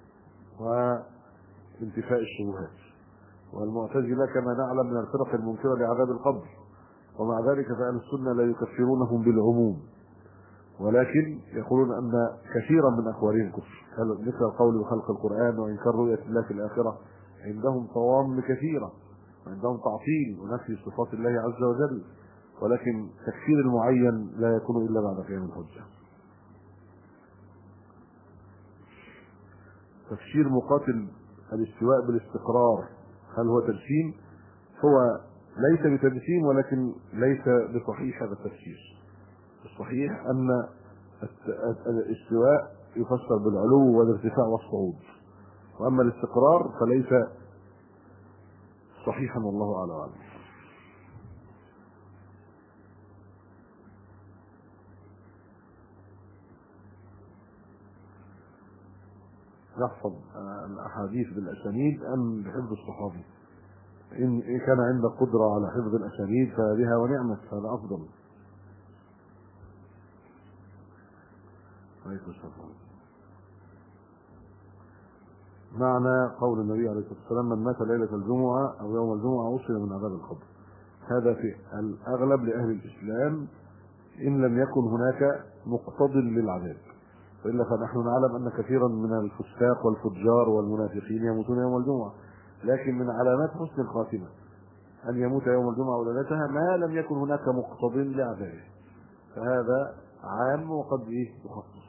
وانتفاء الشبهات. والمعتزلة كما نعلم من الفرق المنكرة لعذاب القبر، ومع ذلك فأهل السنة لا يكفرونهم بالعموم، ولكن يقولون أن كثيرا من أقوالهم كفر، مثل القول بخلق القرآن وإنكار رؤية الله في الآخرة، عندهم صوام كثيرة، وعندهم تعطيل ونفي صفات الله عز وجل، ولكن تكفير المعين لا يكون إلا بعد قيام الحجة. تفسير مقاتل الاستواء بالاستقرار هل هو تجسيم؟ هو ليس بتجسيم، ولكن ليس بصحيح هذا التفسير. الصحيح أن الاستواء يفسر بالعلو والارتفاع والصعود، وأما الاستقرار فليس صحيحا، والله أعلم. يحفظ الأحاديث بالأسانيد أم بحفظ الصحابي؟ إن كان عندك قدرة على حفظ الأسانيد فبها ونعمت، هذا أفضل. معنى قول النبي عليه الصلاة والسلام من مات ليلة الجمعة أو يوم الجمعة عصم من عذاب القبر، هذا في الأغلب لأهل الإسلام إن لم يكن هناك مقتض للعذاب، وإلا فنحن نعلم أن كثيرا من الفساق والفجار والمنافقين يموتون يوم الجمعة، لكن من علامات حسن الخاتمة أن يموت يوم الجمعة وليلتها ما لم يكن هناك مقتض لعذابه، فهذا عام وقد يخصص.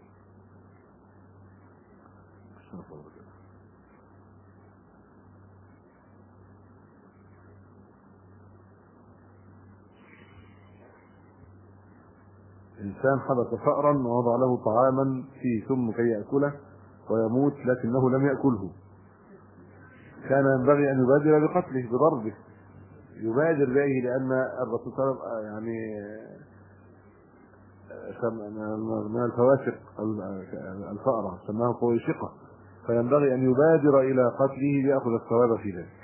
إنسان حبس فأرا ووضع له طعاما فيه ثم كي يأكله ويموت لكنه لم يأكله، كان ينبغي أن يبادر بقتله بضربه، يبادر به، لأن الرسول صلى الله عليه وسلم يعني من الفواسق الفأرة سماه قويشقة، فينبغي أن يبادر إلى قتله ليأخذ الثواب في ذلك،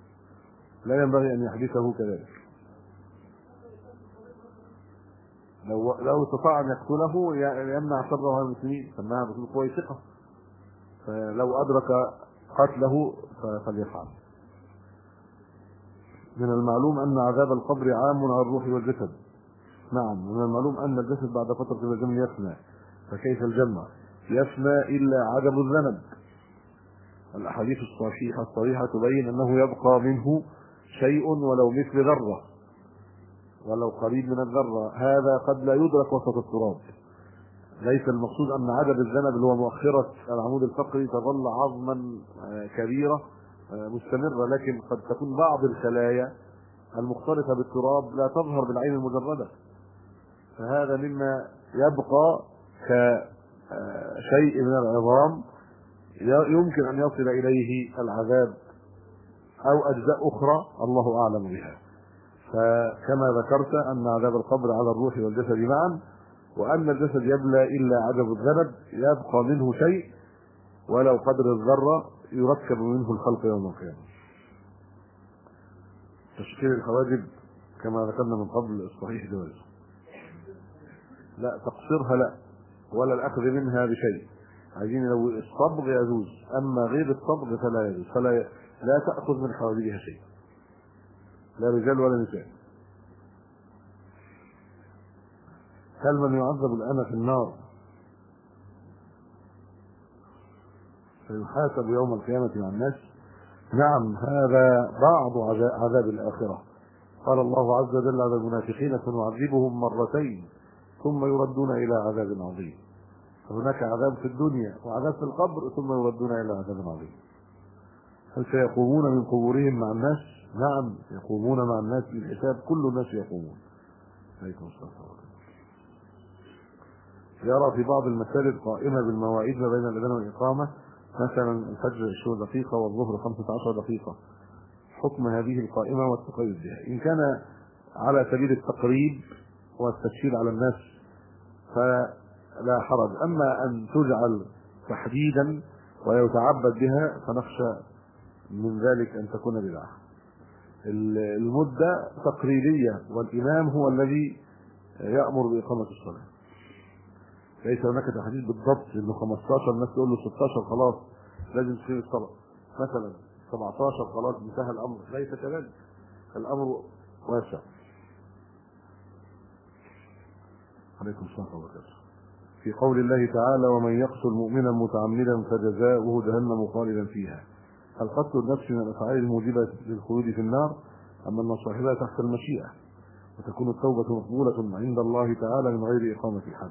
لا ينبغي أن يحدثه كذلك. لو استطاع ان يقتله يمنع شره عن المسلمين، سماها بطول كويسقه، فلو ادرك قتله فليفعل. من المعلوم ان عذاب القبر عام على الروح والجسد. نعم، من المعلوم ان الجسد بعد فتره من الزمن يفنى، فكيف الجمع؟ يفنى الا عدم الذنب. الاحاديث الصحيحه تبين انه يبقى منه شيء ولو مثل ذره، ولو قريب من الذره، هذا قد لا يدرك وسط التراب. ليس المقصود ان عدم الذنب اللي هو مؤخره العمود الفقري تظل عظما كبيره مستمره، لكن قد تكون بعض الخلايا المختلطه بالتراب لا تظهر بالعين المجرده، فهذا مما يبقى كشيء من العظام يمكن ان يصل اليه العذاب او اجزاء اخرى الله اعلم بها. فكما ذكرت ان عذاب القبر على الروح والجسد معا، وان الجسد يبلى الا عدم الذنب، يبقى منه شيء ولو قدر الذره يركب منه الخلق يوم القيامه. تشكيل الحواجب كما ذكرنا من قبل الصحيح جواز، لا تقصيرها لا، ولا الاخذ منها بشيء. عايزين لو الصبغ يجوز، اما غير الصبغ فلا يجوز، لا تاخذ من حواجبها شيء، لا رجال ولا نساء. هل من يعذب الان في النار فيحاسب يوم القيامه مع الناس؟ نعم، هذا بعض عذاب الاخره. قال الله عز وجل على المنافقين: سنعذبهم مرتين ثم يردون الى عذاب عظيم. هناك عذاب في الدنيا وعذاب في القبر ثم يردون الى عذاب عظيم. هل سيقومون من قبورهم مع الناس؟ نعم، يقومون مع الناس بالحساب، كل الناس يقومون. عليكم السلام. يرى في بعض المساجد قائمة بالمواعيد ما بين الأذان والإقامة، مثلا الفجر 20 دقيقة والظهر 15 دقيقة، حكم هذه القائمة والتقيد بها؟ إن كان على سبيل التقريب والتسهيل على الناس فلا حرج، أما أن تجعل تحديدا ويتعبد بها فنخشى من ذلك أن تكون بدعة. المدة تقريبية، والإمام هو الذي يأمر بإقامة الصلاة، ليس هناك تحديد بالضبط انه 15 الناس تقول له 16 خلاص لازم تصير الصلاه، مثلا 17 خلاص انتهى الامر، ليس كذلك، الامر واسع. عليكم السلام ورحمه الله. في قول الله تعالى: ومن يقتل مؤمنا متعمدا فجزاؤه جهنم خالدا فيها، هل قتل النفس من الافعال الموجبه للخلود في النار ام ان صاحبها تحت المشيئه وتكون التوبه مقبوله عند الله تعالى من غير اقامه الحد؟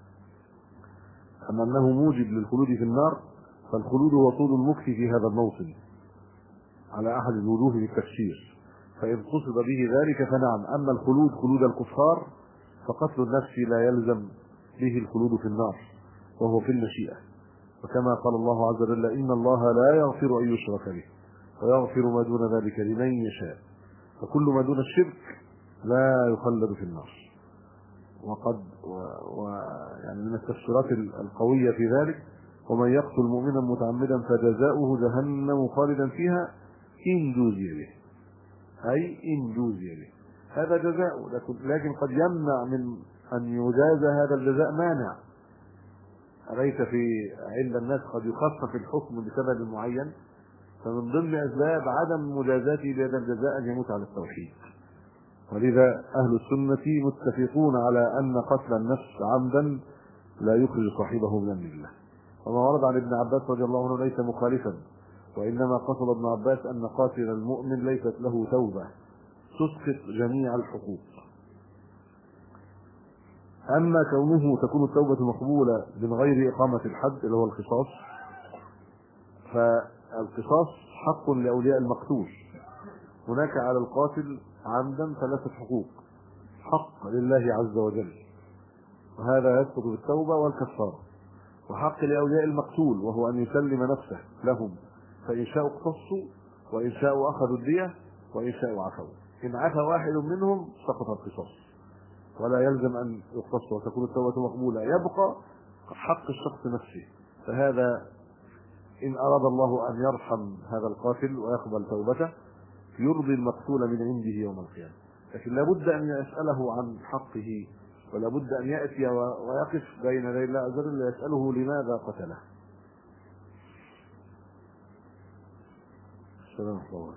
أما أنه موجب للخلود في النار فالخلود هو طول المكث في هذا الموطن على أحد الوجوه للتفسير، فإن قصد به ذلك فنعم. أما الخلود خلود الكفار فقتل النفس لا يلزم به الخلود في النار وهو في المشيئة، وكما قال الله عز وجل: إن الله لا يغفر أن يشرك به ويغفر ما دون ذلك لمن يشاء، فكل ما دون الشرك لا يخلد في النار. وقد يعني من التفسيرات القوية في ذلك: ومن يقتل مؤمنا متعمدا فجزاؤه جهنم خالدا فيها إن جوزي به، أي إن جوزي به، هذا جزاؤه، لكن قد يمنع من أن يجاز هذا الجزاء مانع. أليس في عند الناس قد يخفف الحكم بسبب معين، فمن ضمن أسباب عدم مجازاته بهذا الجزاء أن يموت على التوحيد. ولذا أهل السنة متفقون على أن قتل النفس عمدا لا يخرج صاحبه من الملة. وما ورد عن ابن عباس رضي الله عنه ليس مخالفا، وإنما قصد ابن عباس أن قاتل المؤمن ليست له توبة تسقط جميع الحقوق. أما كونه تكون التوبة مقبولة من غير إقامة الحد اللي هو القصاص، فالقصاص حق لأولياء المقتول. هناك على القاتل عمدا 3 حقوق: حق لله عز وجل وهذا يسقط بالتوبة والكفارة، وحق لأولياء المقتول وهو أن يسلم نفسه لهم، فإن شاءوا اقتصوا وإن شاءوا أخذوا الدية وإن شاءوا عفوا. إن عفى واحد منهم سقط القصاص ولا يلزم أن يقتص وتكون التوبة مقبولة، يبقى حق الشخص نفسه. فهذا إن أراد الله أن يرحم هذا القاتل ويقبل توبته يرضي المقتول من عنده يوم القيامة، لكن لابد أن يسأله عن حقه ولا بد أن يأتي ويقف بين يدي الله عز وجل يسأله لماذا قتله. السلام عليكم.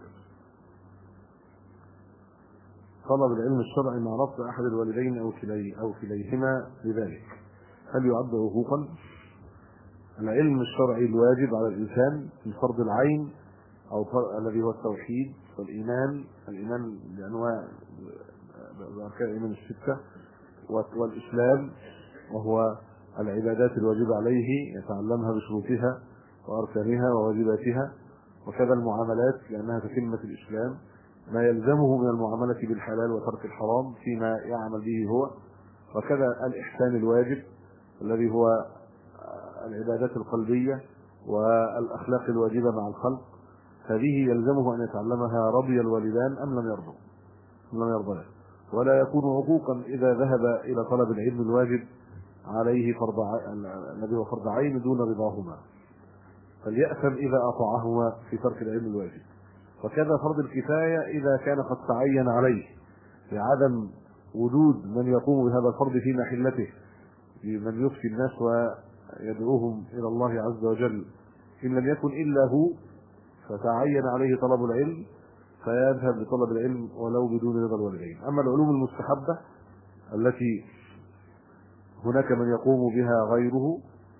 طلب العلم الشرعي مع رفض أحد الوالدين أو كليهما لذلك هل يعد حقوقا؟ العلم الشرعي الواجب على الإنسان في فرض العين الذي هو التوحيد والإيمان، الإيمان بأنواع بأركان الإيمان الستة، والإسلام وهو العبادات الواجبة عليه يتعلمها بشروطها وأركانها وواجباتها، وكذا المعاملات لأنها تتمة الإسلام، ما يلزمه من المعاملة بالحلال وترك الحرام فيما يعمل به هو، وكذا الإحسان الواجب الذي هو العبادات القلبية والأخلاق الواجبة مع الخلق، هذه يلزمه أن يتعلمها رضي الوالدان أم لم يرضى له. ولا يكون عقوقا إذا ذهب إلى طلب العلم الواجب عليه الذي هو فرض عين دون رضاهما، فليأثم إذا أطاعهما في ترك العلم الواجب. وكذا فرض الكفاية إذا كان قد تعين عليه لعدم وجود من يقوم بهذا الفرض في محلته، من يفتي الناس ويدعوهم إلى الله عز وجل، إن لم يكن إلا هو، فتعين عليه طلب العلم فيذهب لطلب العلم ولو بدون رضا الوالدين. أما العلوم المستحبة التي هناك من يقوم بها غيره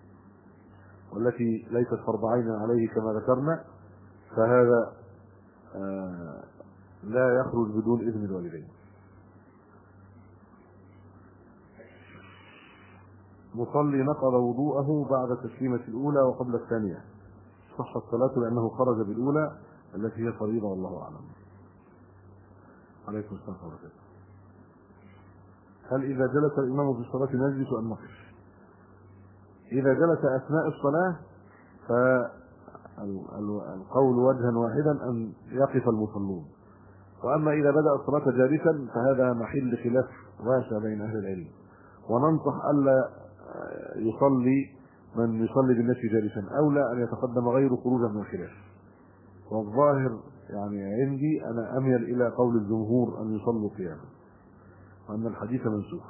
والتي ليست فرض عين عليه كما ذكرنا، فهذا لا يخرج بدون إذن الوالدين. مصلي نقض وضوءه بعد التسليمة الأولى وقبل الثانية، صح الصلاة لأنه خرج بالأولى التي هي فريضة والله أعلم. عليكم السلام ورحمة الله. هل إذا جلس الإمام في الصلاة نجلس أم نقف؟ إذا جلس أثناء الصلاة فالقول وجها واحدا أن يقف المصلون، وأما إذا بدأ الصلاة جالسا فهذا محل خلاف واسع بين أهل العلم، وننصح ألا يصلي من يصلي بالناس جالسا، أولى أن يتقدم غيره خروجا من الخلاف. والظاهر يعني عندي أنا أميل إلى قول الجمهور أن يصلوا قياما وأن الحديث منسوخ.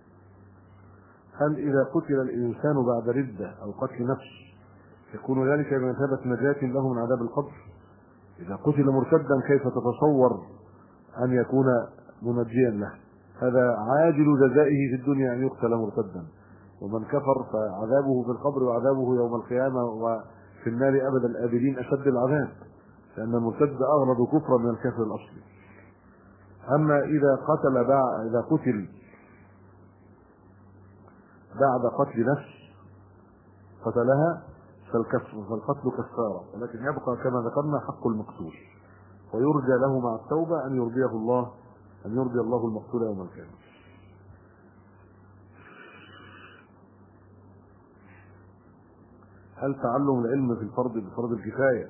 هل إذا قتل الإنسان بعد ردة أو قتل نفس يكون ذلك بمثابة نجاة له من عذاب القبر؟ إذا قتل مرتدا كيف تتصور أن يكون منجيا له؟ هذا عاجل جزائه في الدنيا أن يقتل مرتدا، ومن كفر فعذابه في القبر وعذابه يوم القيامة وفي النار أبد الآبدين أشد العذاب، لأن المرتد أغلظ كفرا من الكافر الأصلي. أما إذا قتل بعد قتل نفس قتلها فالقتل كفارة، ولكن يبقى كما ذكرنا حق المقتول، ويرجى له مع التوبة أن يرضي الله المقتول يوم القيامة. هل تعلم العلم في بفرض الكفاية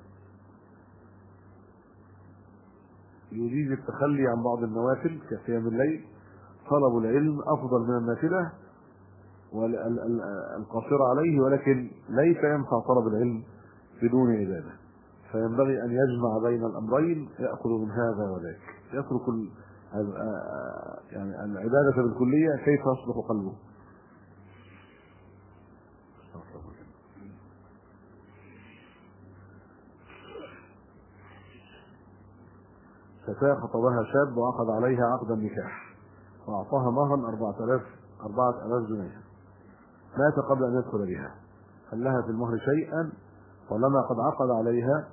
يجيز التخلي عن بعض النوافل كقيام الليل؟ طلب العلم أفضل من النافلة والقاصرة عليه، ولكن ليس ينفع طلب العلم بدون عبادة، فينبغي أن يجمع بين الأمرين، يأخذ من هذا وذاك، يترك يعني العبادة بالكلية كيف يصلح قلبه. فتاة خطبها شاب وعقد عليها عقد النكاح وأعطاها مهرا 4000 جنيه، مات قبل أن يدخل بها، هل لها في المهر شيئا؟ ولما قد عقد عليها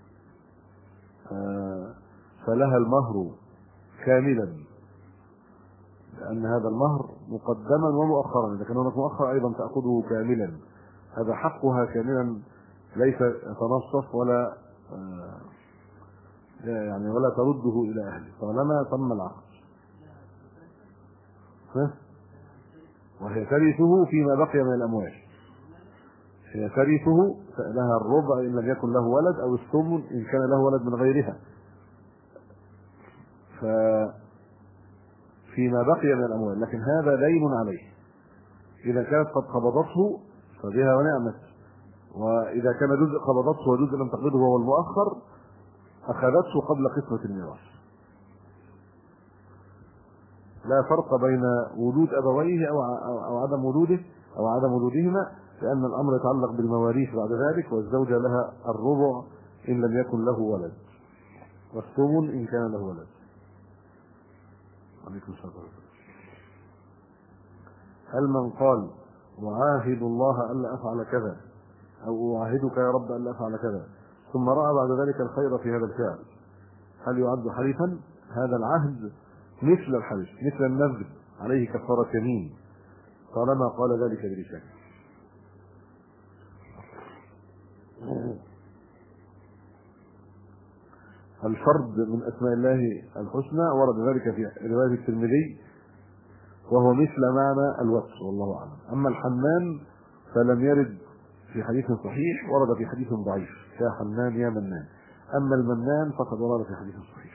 فلها المهر كاملا، لأن هذا المهر مقدما ومؤخرا، إذا كان هناك مؤخر أيضا تأخذه كاملا، هذا حقها كاملا ليس يتنصف ولا ولا ترده إلى أهله طالما تم العقد، وهي ترثه فيما بقي من الأموال، هي ترثه لها الربع إن لم يكن له ولد، أو الثمن إن كان له ولد من غيرها، فيما بقي من الأموال، لكن هذا دين عليه، إذا كانت قد قبضته فبها ونعمت، وإذا كان جزء قبضته وجزء لم تقبضه وهو المؤخر أخذته قبل قسمة الميراث. لا فرق بين وجود أبويه أو عدم وجوده أو عدم وجودهما، لأن الأمر يتعلق بالمواريث بعد ذلك، والزوجة لها الربع إن لم يكن له ولد، والثمن إن كان له ولد. عليكم السلام. هل من قال أعاهد الله ألا أفعل كذا أو أعاهدك يا رب ألا أفعل كذا ثم رأى بعد ذلك الخير في هذا الفعل، هل يعد حلفا؟ هذا العهد مثل الحلف، مثل النذر، عليه كفارة يمين طالما قال ذلك بلسانه. الفرد من أسماء الله الحسنى، ورد ذلك في رواية الترمذي وهو مثل معنى الوصف والله أعلم. أما الحنان فلم يرد في حديث صحيح، ورد في حديث ضعيف، يا حنان يا منان. أما المنان فقد ورد في حديث صحيح.